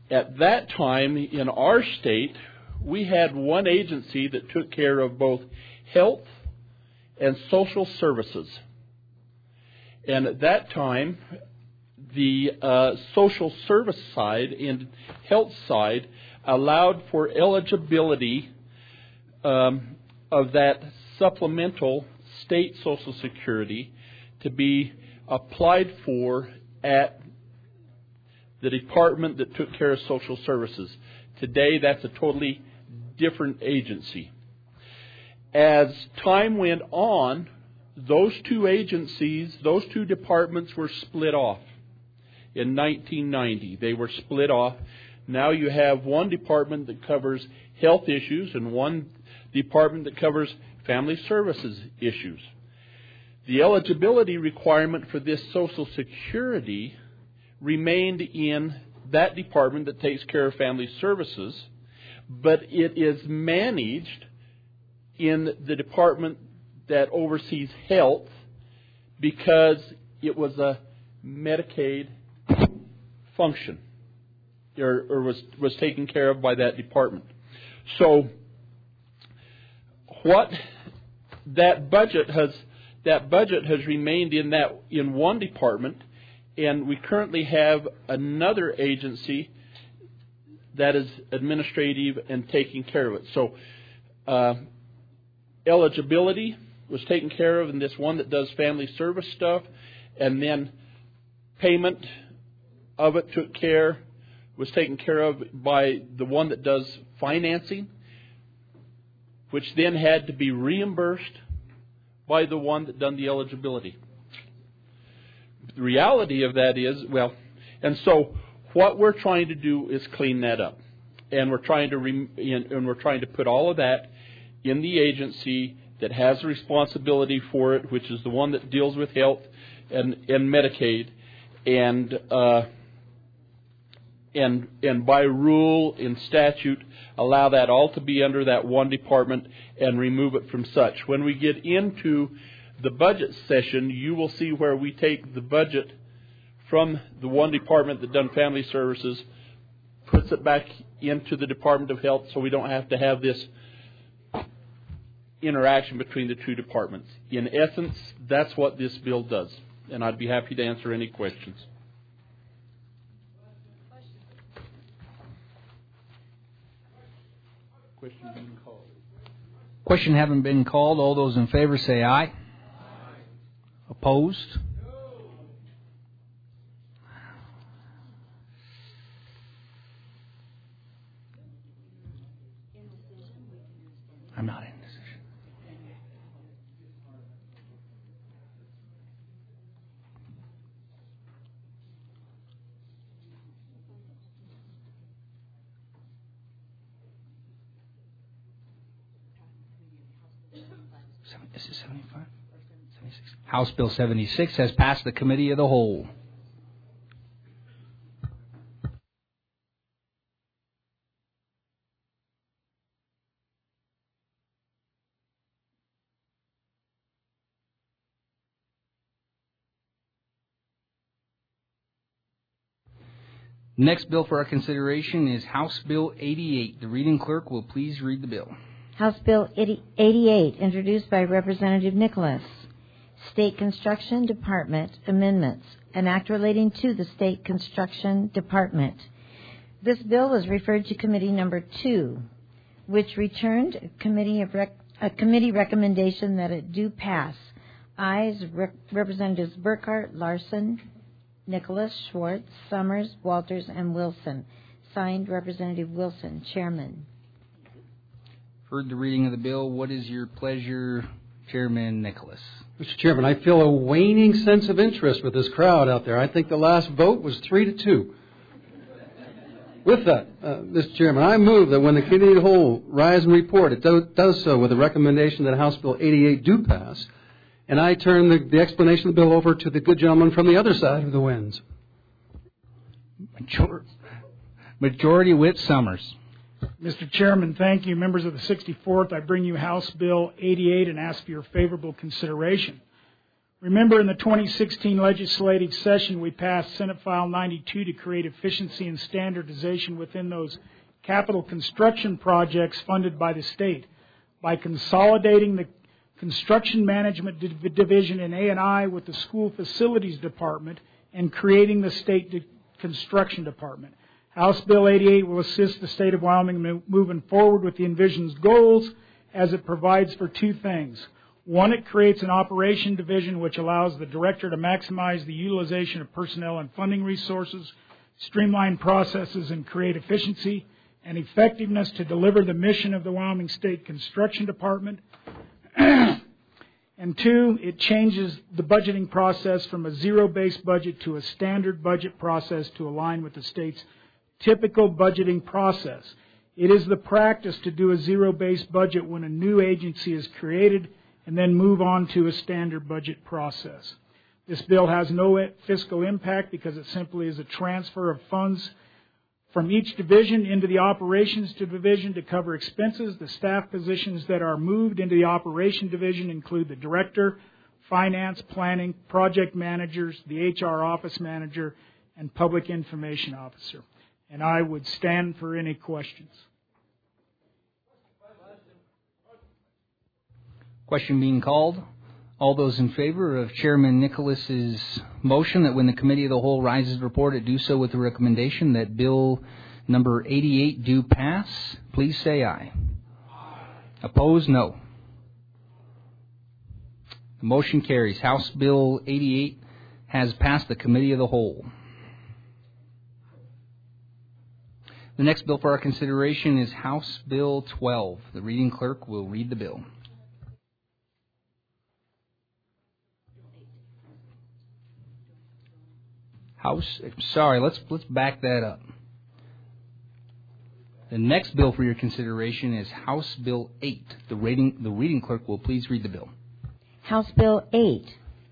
At that time, in our state, we had one agency that took care of both health and social services. And at that time, the social service side and health side allowed for eligibility of that supplemental state Social Security to be applied for at the department that took care of social services. Today, that's a totally different agency. As time went on, those two agencies, those two departments were split off. In 1990, they were split off. Now you have one department that covers health issues and one department that covers family services issues. The eligibility requirement for this Social Security remained in that department that takes care of family services, but it is managed in the department that oversees health because it was a Medicaid function or was taken care of by that department. So what that budget has remained in one department, and we currently have another agency that is administrative and taking care of it. So eligibility was taken care of in this one that does family service stuff, and then payment of it was taken care of by the one that does financing, which then had to be reimbursed by the one that done the eligibility. The reality of that is, and so what we're trying to do is clean that up, and we're trying to put all of that in the agency that has the responsibility for it, which is the one that deals with health and Medicaid, and by rule in statute allow that all to be under that one department and remove it from such. When we get into the budget session, you will see where we take the budget from the one department that done family services, puts it back into the Department of Health, so we don't have to have this interaction between the two departments. In essence, that's what this bill does, and I'd be happy to answer any questions. Question having been called. All those in favor say aye. Aye. Opposed? No. I'm not in decision. This is 75? 76. House Bill 76 has passed the Committee of the Whole. Next bill for our consideration is House Bill 88. The reading clerk will please read the bill. House Bill 88, introduced by Representative Nicholas. State Construction Department Amendments, an act relating to the State Construction Department. This bill was referred to Committee Number 2, which returned a committee recommendation that it do pass. Ayes, Representatives Burkhart, Larson, Nicholas, Schwartz, Summers, Walters, and Wilson. Signed, Representative Wilson, Chairman. Heard the reading of the bill. What is your pleasure, Chairman Nicholas? Mr. Chairman, I feel a waning sense of interest with this crowd out there. I think the last vote was 3-2. With that, Mr. Chairman, I move that when the Committee of the Whole rise and report, it does so with a recommendation that House Bill 88 do pass, and I turn the explanation of the bill over to the good gentleman from the other side of the winds. Majority Whip Summers. Mr. Chairman, thank you. Members of the 64th, I bring you House Bill 88 and ask for your favorable consideration. Remember, in the 2016 legislative session, we passed Senate File 92 to create efficiency and standardization within those capital construction projects funded by the state by consolidating the Construction Management Division in A&I with the School Facilities Department and creating the State Construction Department. House Bill 88 will assist the state of Wyoming moving forward with the envisioned goals as it provides for two things. One, it creates an operation division which allows the director to maximize the utilization of personnel and funding resources, streamline processes, and create efficiency and effectiveness to deliver the mission of the Wyoming State Construction Department. And two, it changes the budgeting process from a zero-based budget to a standard budget process to align with the state's typical budgeting process. It is the practice to do a zero-based budget when a new agency is created and then move on to a standard budget process. This bill has no fiscal impact because it simply is a transfer of funds from each division into the operations division to cover expenses. The staff positions that are moved into the operation division include the director, finance, planning, project managers, the HR office manager, and public information officer. And I would stand for any questions. Question being called. All those in favor of Chairman Nicholas's motion that when the Committee of the Whole rises to report, it do so with the recommendation that Bill number 88 do pass, please say aye. Opposed, no. The motion carries. House Bill 88 has passed the Committee of the Whole. The next bill for our consideration is House Bill 12. The reading clerk will read the bill. Let's back that up. The next bill for your consideration is House Bill 8. The reading clerk will please read the bill. House Bill 8,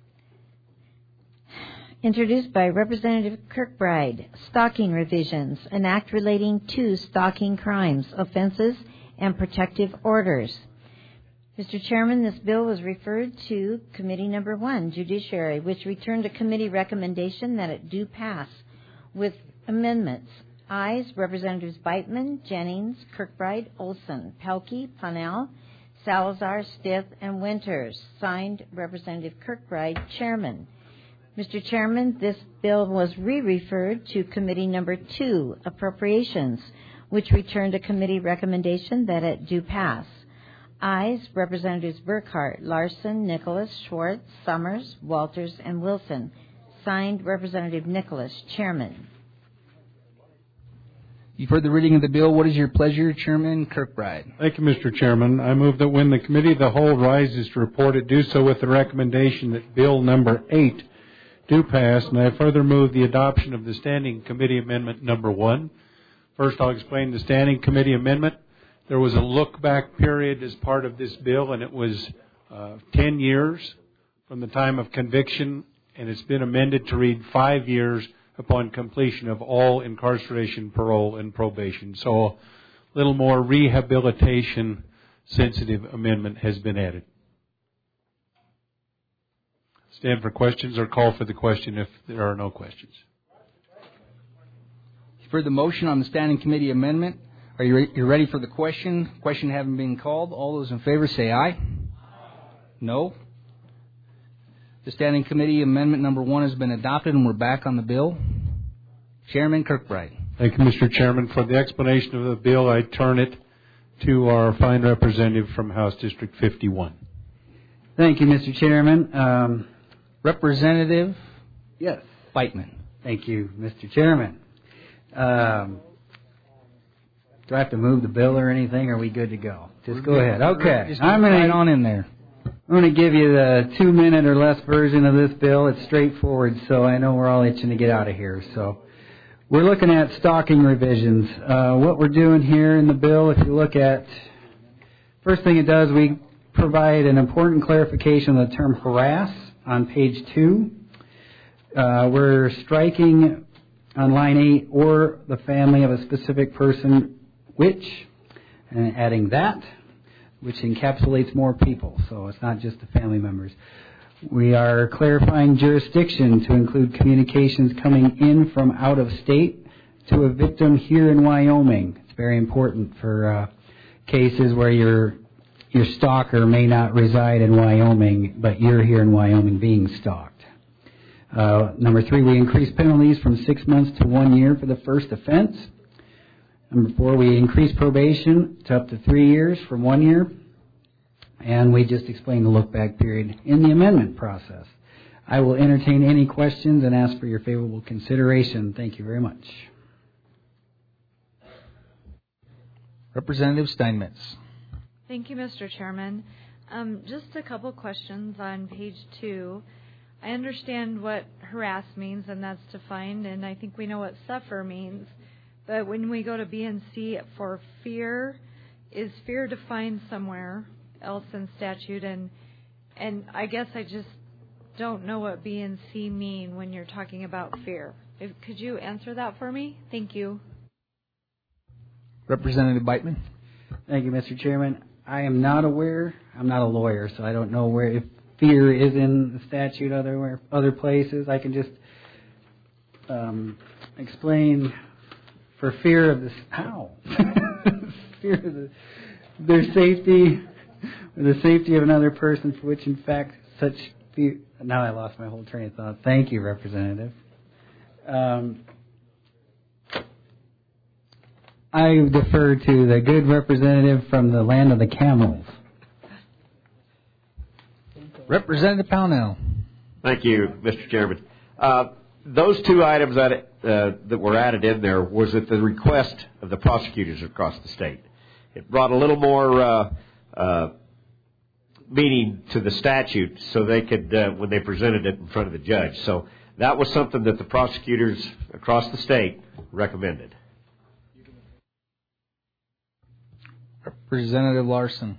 introduced by Representative Kirkbride, stalking revisions, an act relating to stalking crimes, offenses, and protective orders. Mr. Chairman, this bill was referred to Committee Number 1, Judiciary, which returned a committee recommendation that it do pass with amendments. Ayes, Representatives Beitman, Jennings, Kirkbride, Olson, Pelkey, Pannell, Salazar, Stith, and Winters. Signed, Representative Kirkbride, Chairman. Mr. Chairman, this bill was re-referred to Committee Number 2, Appropriations, which returned a committee recommendation that it do pass. Ayes, Representatives Burkhart, Larson, Nicholas, Schwartz, Summers, Walters, and Wilson. Signed, Representative Nicholas, Chairman. You've heard the reading of the bill. What is your pleasure, Chairman Kirkbride? Thank you, Mr. Chairman. I move that when the Committee of the Whole rises to report, it do so with the recommendation that Bill number 8 do pass, and I further move the adoption of the Standing Committee Amendment number 1. First, I'll explain the Standing Committee Amendment. There was a look-back period as part of this bill, and it was 10 years from the time of conviction, and it's been amended to read 5 years upon completion of all incarceration, parole, and probation. So a little more rehabilitation-sensitive amendment has been added. Stand for questions or call for the question if there are no questions. You've heard the motion on the Standing Committee Amendment. Are you ready for the question? Question having been called. All those in favor say aye. No. The Standing Committee Amendment number 1 has been adopted, and we're back on the bill. Chairman Kirkbride. Thank you, Mr. Chairman. For the explanation of the bill, I turn it to our fine representative from House District 51. Thank you, Mr. Chairman. Representative Yes. Beitman. Thank you, Mr. Chairman. Do I have to move the bill or anything, or are we good to go? Just go ahead. Okay. Just right on in there. I'm going to give you the 2-minute or less version of this bill. It's straightforward, so I know we're all itching to get out of here. So we're looking at stalking revisions. What we're doing here in the bill, if you look at, first thing it does, we provide an important clarification of the term harass on page 2. We're striking on line 8, or the family of a specific person, which, and adding that, which encapsulates more people, so it's not just the family members. We are clarifying jurisdiction to include communications coming in from out of state to a victim here in Wyoming. It's very important for cases where your stalker may not reside in Wyoming, but you're here in Wyoming being stalked. Number 3, we increase penalties from 6 months to 1 year for the first offense. Number 4, we increase probation to up to 3 years from 1 year. And we just explained the look-back period in the amendment process. I will entertain any questions and ask for your favorable consideration. Thank you very much. Representative Steinmetz. Thank you, Mr. Chairman. Just a couple questions on page 2. I understand what harass means, and that's defined, and I think we know what suffer means. But when we go to B and C for fear, is fear defined somewhere else in statute? And I guess I just don't know what B and C mean when you're talking about fear. Could you answer that for me? Thank you. Representative Beitman. Thank you, Mr. Chairman. I am not aware. I'm not a lawyer, so I don't know where if fear is in the statute other places. I can just explain for fear of this. Fear of their safety. The safety of another person for which, in fact, such fear... Now I lost my whole train of thought. Thank you, Representative. I defer to the good representative from the land of the camels. Representative Pownell. Thank you, Mr. Chairman. Those 2 items that were added in there was at the request of the prosecutors across the state. It brought a little more... meaning to the statute so they could, when they presented it in front of the judge. So that was something that the prosecutors across the state recommended. Representative Larson.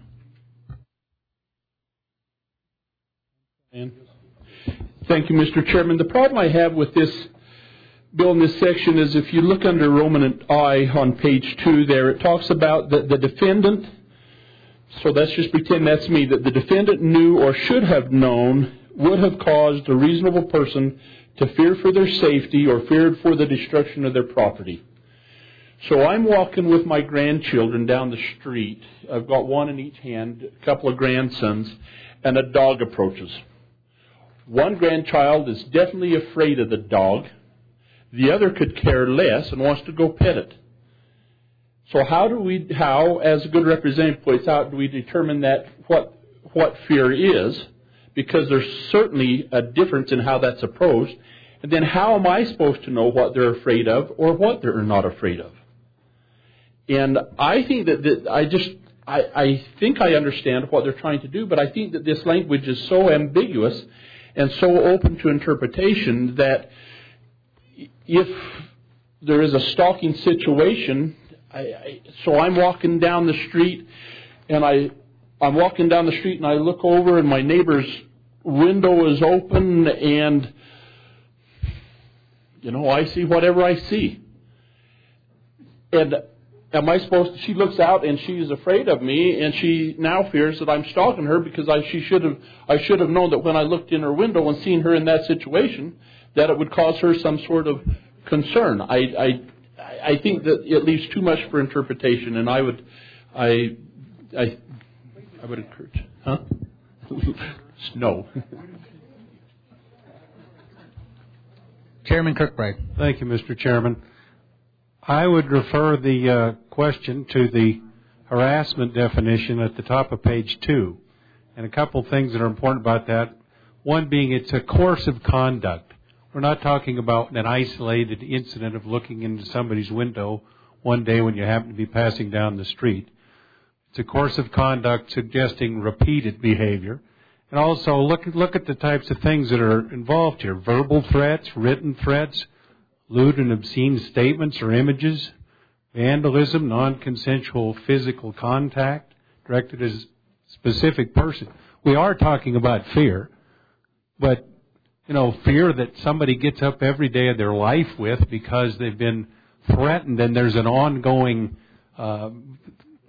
Thank you, Mr. Chairman. The problem I have with this bill in this section is if you look under Roman I on page 2 there, it talks about the defendant. So let's just pretend that's me, that the defendant knew or should have known would have caused a reasonable person to fear for their safety or feared for the destruction of their property. So I'm walking with my grandchildren down the street. I've got one in each hand, a couple of grandsons, and a dog approaches. One grandchild is definitely afraid of the dog. The other could care less and wants to go pet it. So how, as a good representative points out, do we determine that what fear is? Because there's certainly a difference in how that's approached. And then how am I supposed to know what they're afraid of or what they're not afraid of? And I think I think I understand what they're trying to do, but I think that this language is so ambiguous and so open to interpretation that if there is a stalking situation, so I'm walking down the street, and I'm walking down the street, and I look over, and my neighbor's window is open, and I see whatever I see. And am I supposed to? She looks out, and she is afraid of me, and she now fears that I'm stalking her because I should have known that when I looked in her window and seen her in that situation, that it would cause her some sort of concern. I think that it leaves too much for interpretation, and I would encourage. Huh? No. Chairman Kirkbride. Thank you, Mr. Chairman. I would refer the question to the harassment definition at the top of page 2, and a couple of things that are important about that. One being it's a course of conduct. We're not talking about an isolated incident of looking into somebody's window one day when you happen to be passing down the street. It's a course of conduct suggesting repeated behavior. And also look at the types of things that are involved here. Verbal threats, written threats, lewd and obscene statements or images, vandalism, non-consensual physical contact directed at a specific person. We are talking about fear, but fear that somebody gets up every day of their life with because they've been threatened and there's an ongoing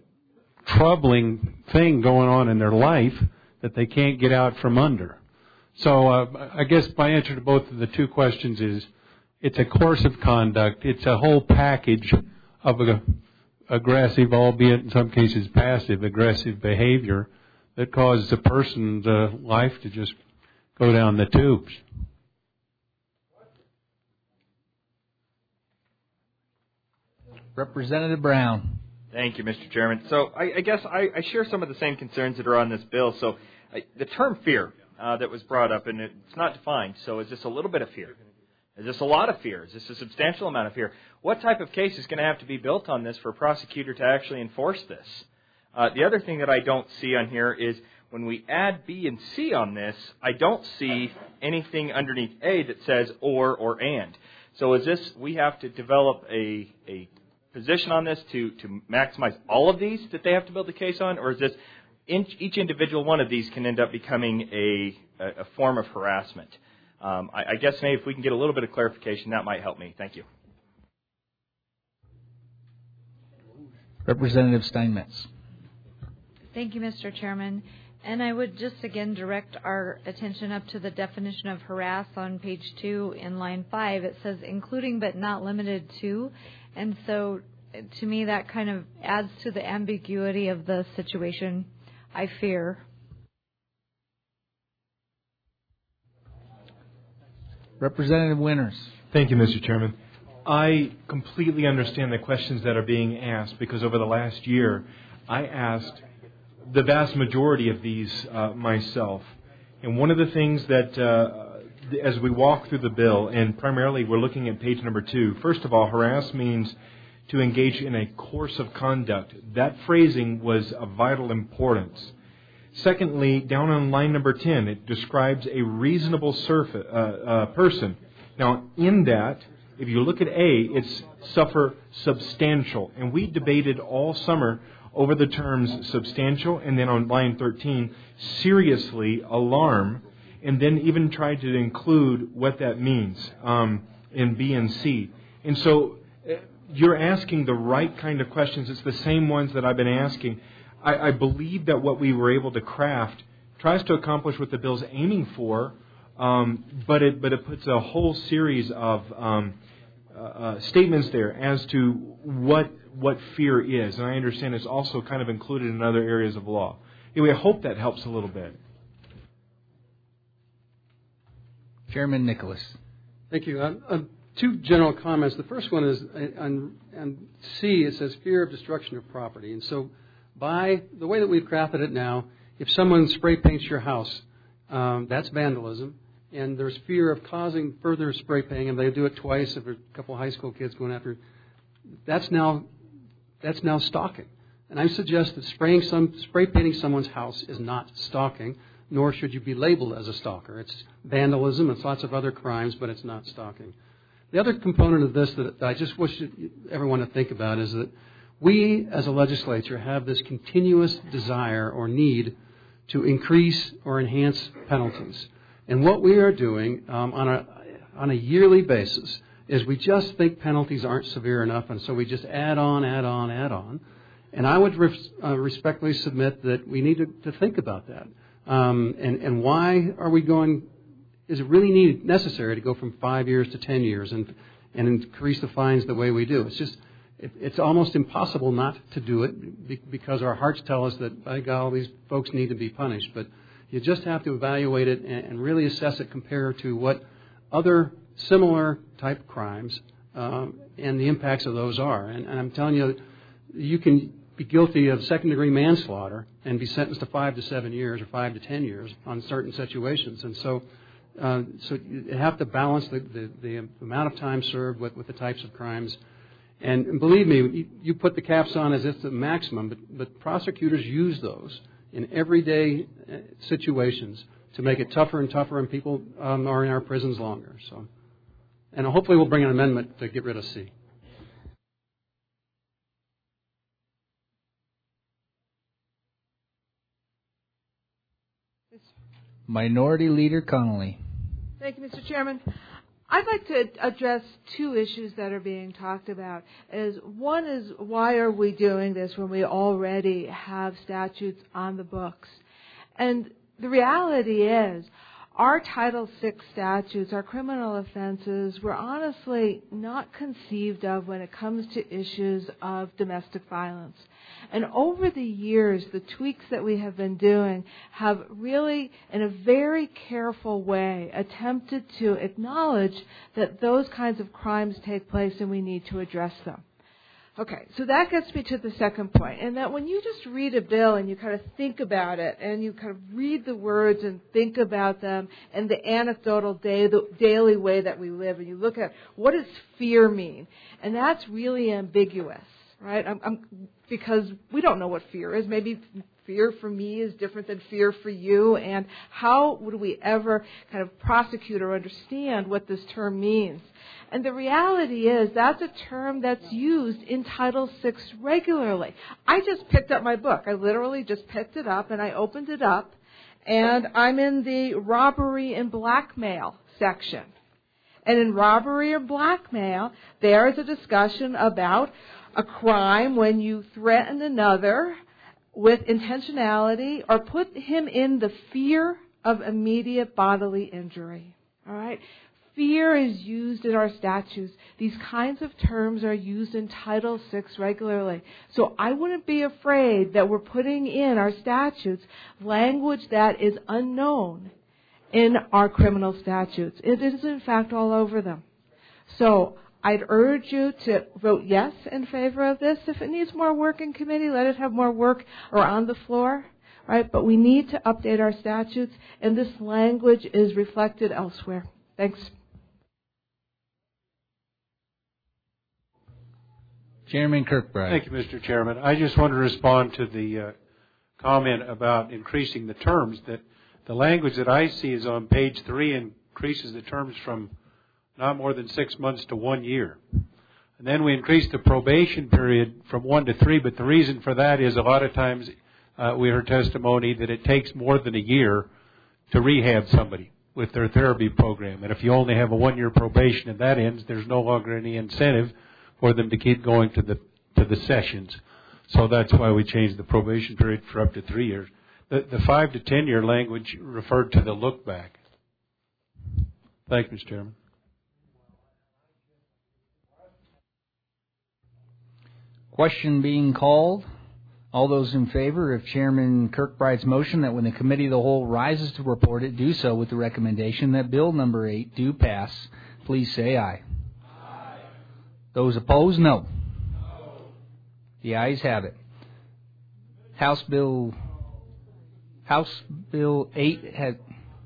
troubling thing going on in their life that they can't get out from under. So I guess my answer to both of the two questions is it's a course of conduct. It's a whole package of aggressive, albeit in some cases passive, aggressive behavior that causes a person's life to just go down the tubes. Representative Brown. Thank you, Mr. Chairman. So I guess I share some of the same concerns that are on this bill. So the term fear that was brought up, and it's not defined, so is this a little bit of fear? Is this a lot of fear? Is this a substantial amount of fear? What type of case is going to have to be built on this for a prosecutor to actually enforce this? The other thing that I don't see on here is when we add B and C on this, I don't see anything underneath A that says or and. So is this, we have to develop a position on this to maximize all of these that they have to build the case on, or is this each individual one of these can end up becoming a form of harassment? I guess maybe if we can get a little bit of clarification, that might help me. Thank you. Representative Steinmetz. Thank you, Mr. Chairman. And I would just again direct our attention up to the definition of harass on page 2 in line 5. It says including but not limited to. And so to me that kind of adds to the ambiguity of the situation, I fear. Representative Winters. Thank you, Mr. Chairman. I completely understand the questions that are being asked because over the last year I asked the vast majority of these myself. And one of the things that, as we walk through the bill, and primarily we're looking at page number 2, first of all, harass means to engage in a course of conduct. That phrasing was of vital importance. Secondly, down on line number 10, it describes a reasonable person. Now, in that, if you look at A, it's suffer substantial. And we debated all summer over the terms substantial, and then on line 13, seriously alarm, and then even tried to include what that means in B and C. And so you're asking the right kind of questions. It's the same ones that I've been asking. I believe that what we were able to craft tries to accomplish what the bill's aiming for, but it puts a whole series of statements there as to what fear is. And I understand it's also kind of included in other areas of law. Anyway, I hope that helps a little bit. Chairman Nicholas. Thank you. Two general comments. The first one is on C, it says fear of destruction of property. And so by the way that we've crafted it now, if someone spray paints your house, that's vandalism. And there's fear of causing further spray painting, and they do it twice. If a couple of high school kids going after, that's now stalking. And I suggest that spray painting someone's house is not stalking, nor should you be labeled as a stalker. It's vandalism. It's lots of other crimes, but it's not stalking. The other component of this that I just wish everyone to think about is that we, as a legislature, have this continuous desire or need to increase or enhance penalties. And what we are doing on a yearly basis is we just think penalties aren't severe enough, and so we just add on. And I would respectfully submit that we need to think about that. And why are we going? Is it really necessary to go from 5 years to 10 years and increase the fines the way we do? It's almost impossible not to do it because our hearts tell us that, by God, these folks need to be punished. But you just have to evaluate it and really assess it compared to what other similar type crimes and the impacts of those are. And I'm telling you, you can be guilty of second-degree manslaughter and be sentenced to 5 to 7 years or 5 to 10 years on certain situations. And so you have to balance the amount of time served with the types of crimes. And believe me, you put the caps on as if it's the maximum, but prosecutors use those in everyday situations to make it tougher and tougher, and people are in our prisons longer. So, and hopefully we'll bring an amendment to get rid of C. Minority Leader Connolly. Thank you, Mr. Chairman. I'd like to address two issues that are being talked about. One is, why are we doing this when we already have statutes on the books? And the reality is, our Title VI statutes, our criminal offenses, were honestly not conceived of when it comes to issues of domestic violence. And over the years, the tweaks that we have been doing have really, in a very careful way, attempted to acknowledge that those kinds of crimes take place and we need to address them. Okay, so that gets me to the second point, and that when you just read a bill and you kind of think about it, and you kind of read the words and think about them, and the anecdotal daily way that we live, and you look at what does fear mean, and that's really ambiguous, right? Because we don't know what fear is. Maybe fear for me is different than fear for you, and how would we ever kind of prosecute or understand what this term means? And the reality is that's a term that's used in Title VI regularly. I just picked up my book. I literally just picked it up and I opened it up, and I'm in the robbery and blackmail section. And in robbery or blackmail, there is a discussion about a crime when you threaten another with intentionality or put him in the fear of immediate bodily injury. All right? Fear is used in our statutes. These kinds of terms are used in Title VI regularly. So I wouldn't be afraid that we're putting in our statutes language that is unknown in our criminal statutes. It is, in fact, all over them. So I'd urge you to vote yes in favor of this. If it needs more work in committee, let it have more work or on the floor. Right? But we need to update our statutes, and this language is reflected elsewhere. Thanks. Chairman Kirkbride. Thank you, Mr. Chairman. I just want to respond to the comment about increasing the terms. That the language that I see is on page 3 increases the terms from not more than 6 months to 1 year. And then we increase the probation period from 1 to 3, but the reason for that is a lot of times we heard testimony that it takes more than a year to rehab somebody with their therapy program. And if you only have a 1-year probation and that ends, there's no longer any incentive for them to keep going to the sessions. So that's why we changed the probation period for up to 3 years. The 5 to 10 year language referred to the look back. Thank you, Mr. Chairman. Question being called. All those in favor of Chairman Kirkbride's motion that when the committee of the whole rises to report it, do so with the recommendation that Bill number 8 do pass, please say aye. Aye. Those opposed, no. No. The ayes have it. House Bill 8 had...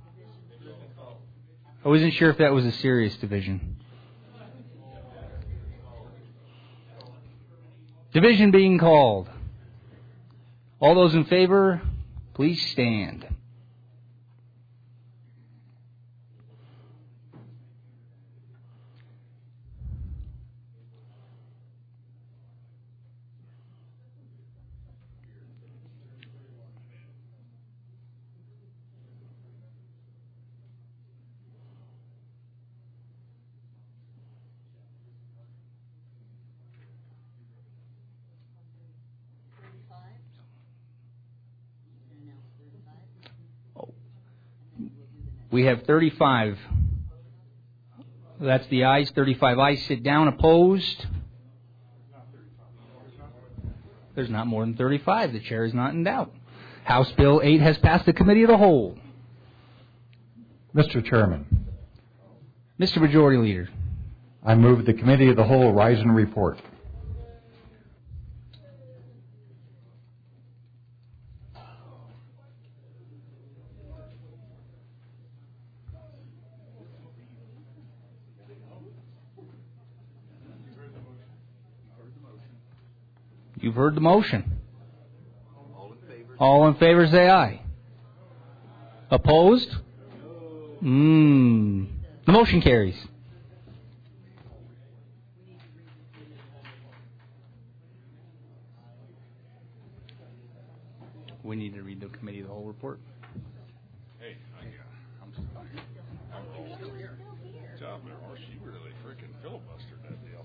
I wasn't sure if that was a serious division. Division being called. All those in favor, please stand. We have 35. That's the ayes. 35 ayes. Sit down. Opposed? There's not more than 35. The chair is not in doubt. House Bill 8 has passed the committee of the whole. Mr. Chairman. Mr. Majority Leader. I move the committee of the whole rise and report. You've heard the motion. All in favor say aye. Opposed? The motion carries. We need to read the committee of the whole report. Hey, I'm still here. Job there. Oh, she really freaking filibustered that deal.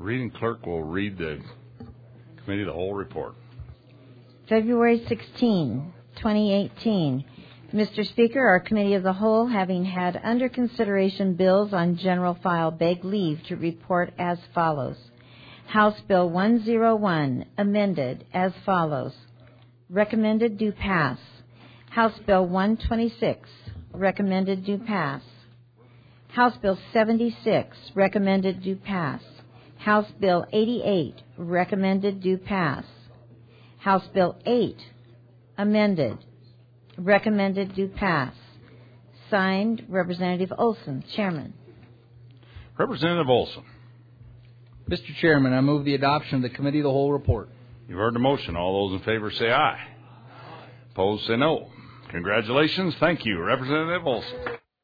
Reading clerk will read the committee of the whole report. February 16, 2018. Mr. Speaker, our Committee of the Whole, having had under consideration bills on general file, beg leave to report as follows. House Bill 101, amended as follows. Recommended do pass. House Bill 126, recommended do pass. House Bill 76, recommended do pass. House Bill 88, recommended do pass. House Bill 8, amended, recommended do pass. Signed, Representative Olson, Chairman. Representative Olson. Mr. Chairman, I move the adoption of the Committee of the Whole report. You've heard the motion. All those in favor say aye. Opposed say no. Congratulations. Thank you, Representative Olson.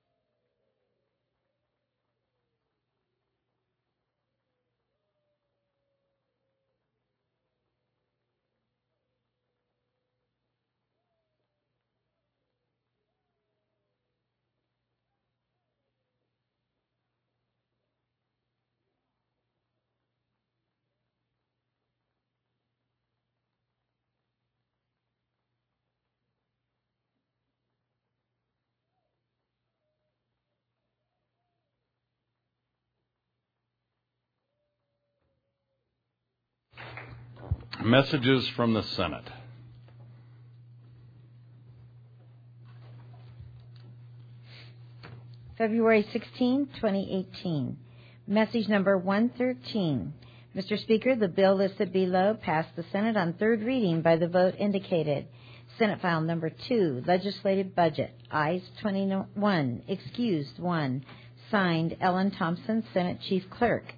Messages from the Senate. February 16, 2018. Message number 113. Mr. Speaker, the bill listed below passed the Senate on third reading by the vote indicated. Senate file number 2, legislative budget. Ayes 21, excused 1. Signed, Ellen Thompson, Senate Chief Clerk.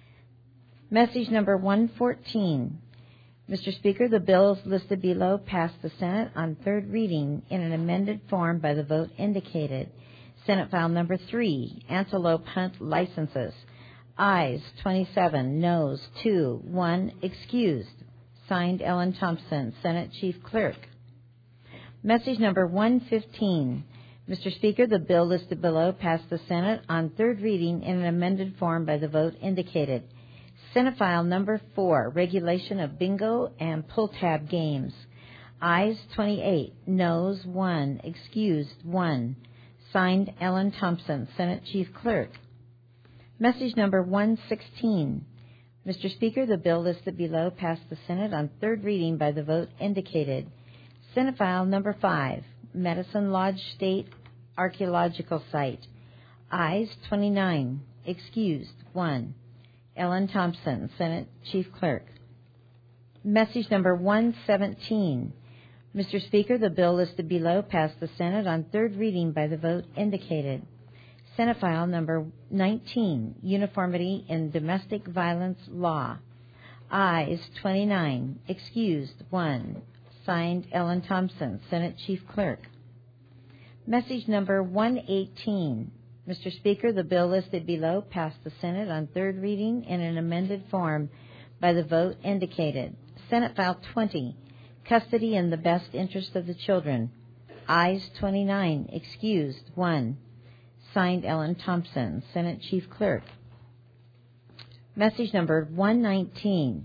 Message number 114. Mr. Speaker, the bills listed below passed the Senate on third reading in an amended form by the vote indicated. Senate file number 3, antelope hunt licenses. Ayes 27, noes 2, 1 excused. Signed, Ellen Thompson, Senate Chief Clerk. Message number 115. Mr. Speaker, the bill listed below passed the Senate on third reading in an amended form by the vote indicated. Senate file number 4, regulation of bingo and pull tab games. Ayes 28, noes 1, excused 1. Signed, Ellen Thompson, Senate Chief Clerk. Message number 116. Mr. Speaker, the bill listed below passed the Senate on third reading by the vote indicated. Senate file number 5, Medicine Lodge State Archaeological Site. Ayes 29, excused 1. Ellen Thompson, Senate Chief Clerk. Message number 117. Mr. Speaker, the bill listed below passed the Senate on third reading by the vote indicated. Senate file number 19, Uniformity in Domestic Violence Law. Ayes 29, excused 1. Signed, Ellen Thompson, Senate Chief Clerk. Message number 118. Mr. Speaker, the bill listed below passed the Senate on third reading in an amended form by the vote indicated. Senate file 20, Custody in the Best Interest of the Children. Ayes 29, excused 1. Signed, Ellen Thompson, Senate Chief Clerk. Message number 119.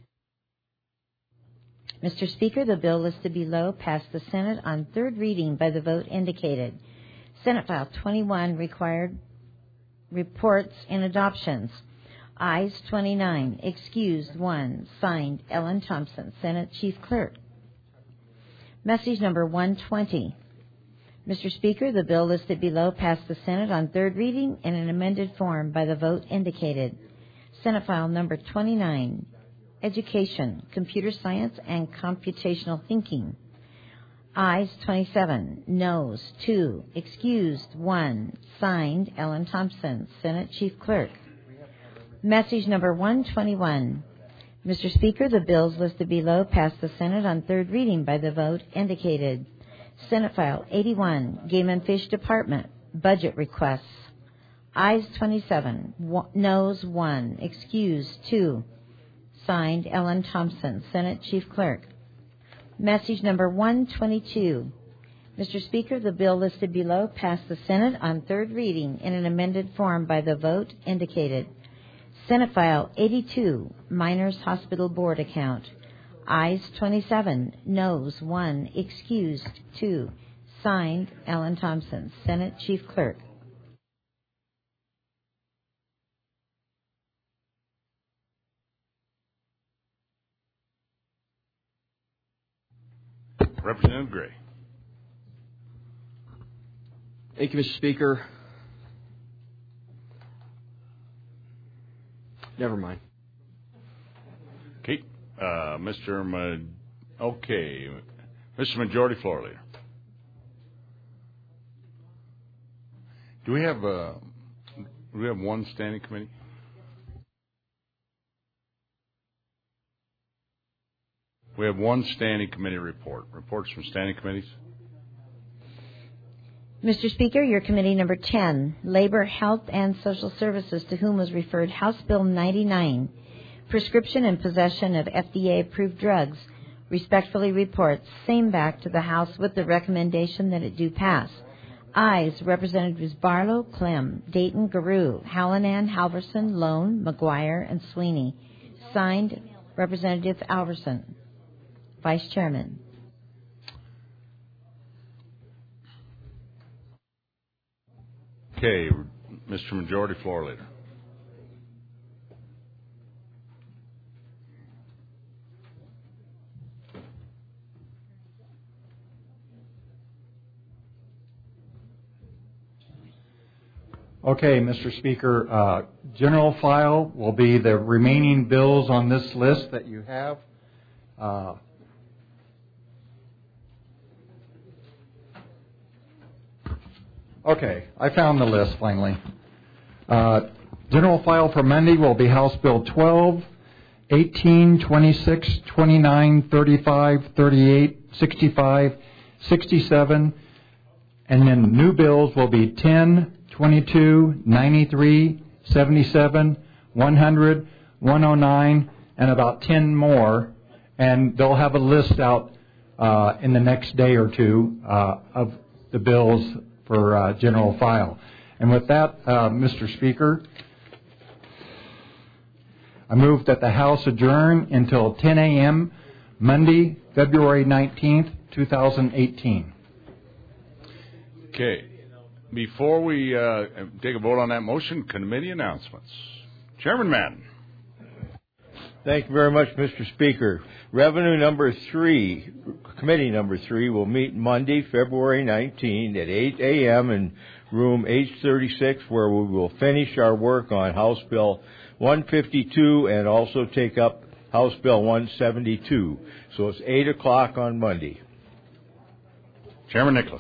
Mr. Speaker, the bill listed below passed the Senate on third reading by the vote indicated. Senate file 21, required reports and adoptions. Ayes 29, excused 1. Signed, Ellen Thompson, Senate Chief Clerk. Message number 120. Mr. Speaker, the bill listed below passed the Senate on third reading in an amended form by the vote indicated. Senate file number 29, Education, Computer Science, and Computational Thinking. Ayes 27, noes 2, excused 1. Signed, Ellen Thompson, Senate Chief Clerk. Message number 121. Mr. Speaker, the bills listed below passed the Senate on third reading by the vote indicated. Senate file 81, Game and Fish Department, budget requests. Ayes 27, noes 1, excused 2. Signed, Ellen Thompson, Senate Chief Clerk. Message number 122. Mr. Speaker, the bill listed below passed the Senate on third reading in an amended form by the vote indicated. Senate File 82, Miners Hospital Board Account. Ayes 27, noes 1, excused 2. Signed, Ellen Thompson, Senate Chief Clerk. Representative Gray. Thank you, Mr. Speaker. Never mind. Okay. Mr. Majority Floor Leader. Do we have one standing committee? We have one standing committee report. Reports from standing committees. Mr. Speaker, your committee number 10, Labor, Health, and Social Services, to whom was referred House Bill 99, Prescription and Possession of FDA-Approved Drugs, respectfully reports same back to the House with the recommendation that it do pass. Ayes, Representatives Barlow, Clem, Dayton, Garou, Hallinan, Halverson, Lone, McGuire, and Sweeney. Signed, Representative Alverson, Vice Chairman. Okay, Mr. Majority Floor Leader. Okay, Mr. Speaker, general file will be the remaining bills on this list that you have. Okay, I found the list finally. General file for Monday will be House Bill 12, 18, 26, 29, 35, 38, 65, 67, and then new bills will be 10, 22, 93, 77, 100, 109, and about 10 more. And they'll have a list out in the next day or two of the bills for general file. And with that, Mr. Speaker, I move that the House adjourn until 10 a.m. Monday, February 19th, 2018. Okay. Before we take a vote on that motion, committee announcements. Chairman Madden. Thank you very much, Mr. Speaker. Revenue number 3, committee number 3, will meet Monday, February 19 at 8 a.m. in room H36, where we will finish our work on House Bill 152 and also take up House Bill 172. So it's 8 o'clock on Monday. Chairman Nicholas.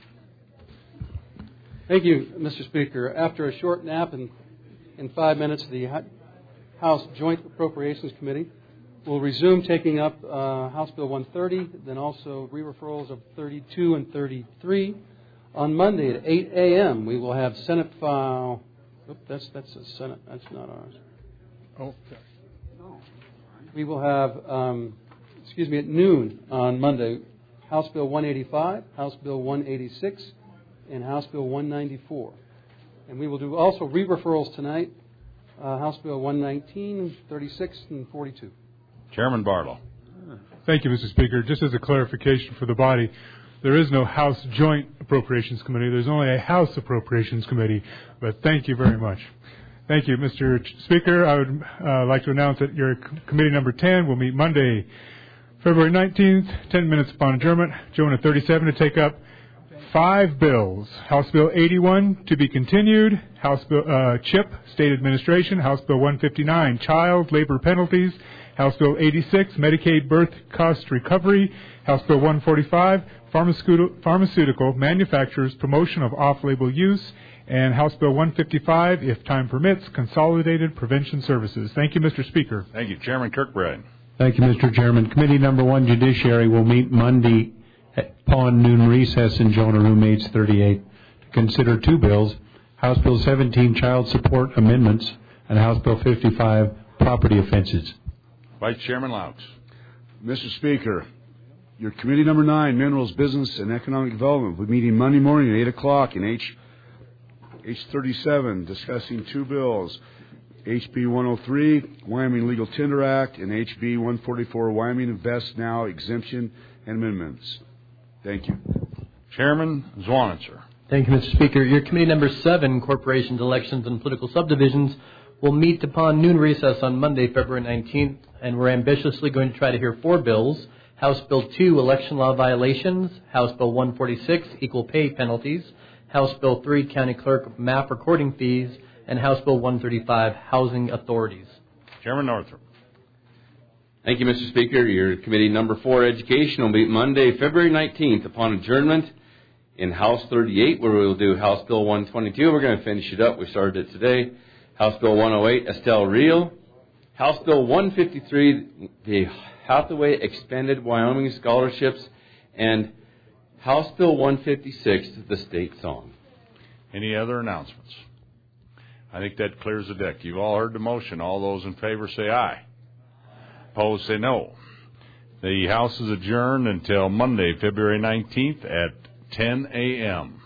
Thank you, Mr. Speaker. After a short nap in 5 minutes, the House Joint Appropriations Committee will resume taking up House Bill 130, then also re-referrals of 32 and 33. On Monday at 8 a.m., we will have Senate file. That's a Senate. That's not ours. Oh. We will have, at noon on Monday, House Bill 185, House Bill 186, and House Bill 194. And we will do also re-referrals tonight, House Bill 119, 36, and 42. Chairman Barlow. Thank you, Mr. Speaker. Just as a clarification for the body, there is no House Joint Appropriations Committee. There's only a House Appropriations Committee. But thank you very much. Thank you, Mr. Speaker. I would like to announce that your committee number 10 will meet Monday, February 19th, 10 minutes upon adjournment. Join at 37 to take up 5 bills. House Bill 81 to be continued. House Bill CHIP, State Administration. House Bill 159, Child Labor Penalties. House Bill 86, Medicaid Birth Cost Recovery. House Bill 145, Pharmaceutical Manufacturers Promotion of Off-Label Use. And House Bill 155, if time permits, Consolidated Prevention Services. Thank you, Mr. Speaker. Thank you. Chairman Kirkbride. Thank you, Mr. Chairman. Committee number 1, Judiciary, will meet Monday upon noon recess in Jonah Room H38 to consider 2 bills, House Bill 17, Child Support Amendments, and House Bill 55, Property Offenses. Vice Chairman Laux. Mr. Speaker, your committee number 9, Minerals, Business, and Economic Development, will be meeting Monday morning at 8 o'clock in H37, discussing 2 bills, HB 103, Wyoming Legal Tender Act, and HB 144, Wyoming Invest Now exemption and amendments. Thank you. Chairman Zwanitzer. Thank you, Mr. Speaker. Your committee number 7, Corporations, Elections, and Political Subdivisions, will meet upon noon recess on Monday, February 19th, and we're ambitiously going to try to hear 4 bills. House Bill 2, Election Law Violations, House Bill 146, Equal Pay Penalties, House Bill 3, County Clerk Map Recording Fees, and House Bill 135, Housing Authorities. Chairman Northrup. Thank you, Mr. Speaker. Your committee number 4, Education, will meet Monday, February 19th upon adjournment in House 38, where we will do House Bill 122. We're going to finish it up. We started it today. House Bill 108, Estelle Real. House Bill 153, the Hathaway Expanded Wyoming Scholarships. And House Bill 156, the state song. Any other announcements? I think that clears the deck. You've all heard the motion. All those in favor say aye. Opposed say no. The House is adjourned until Monday, February 19th at 10 a.m.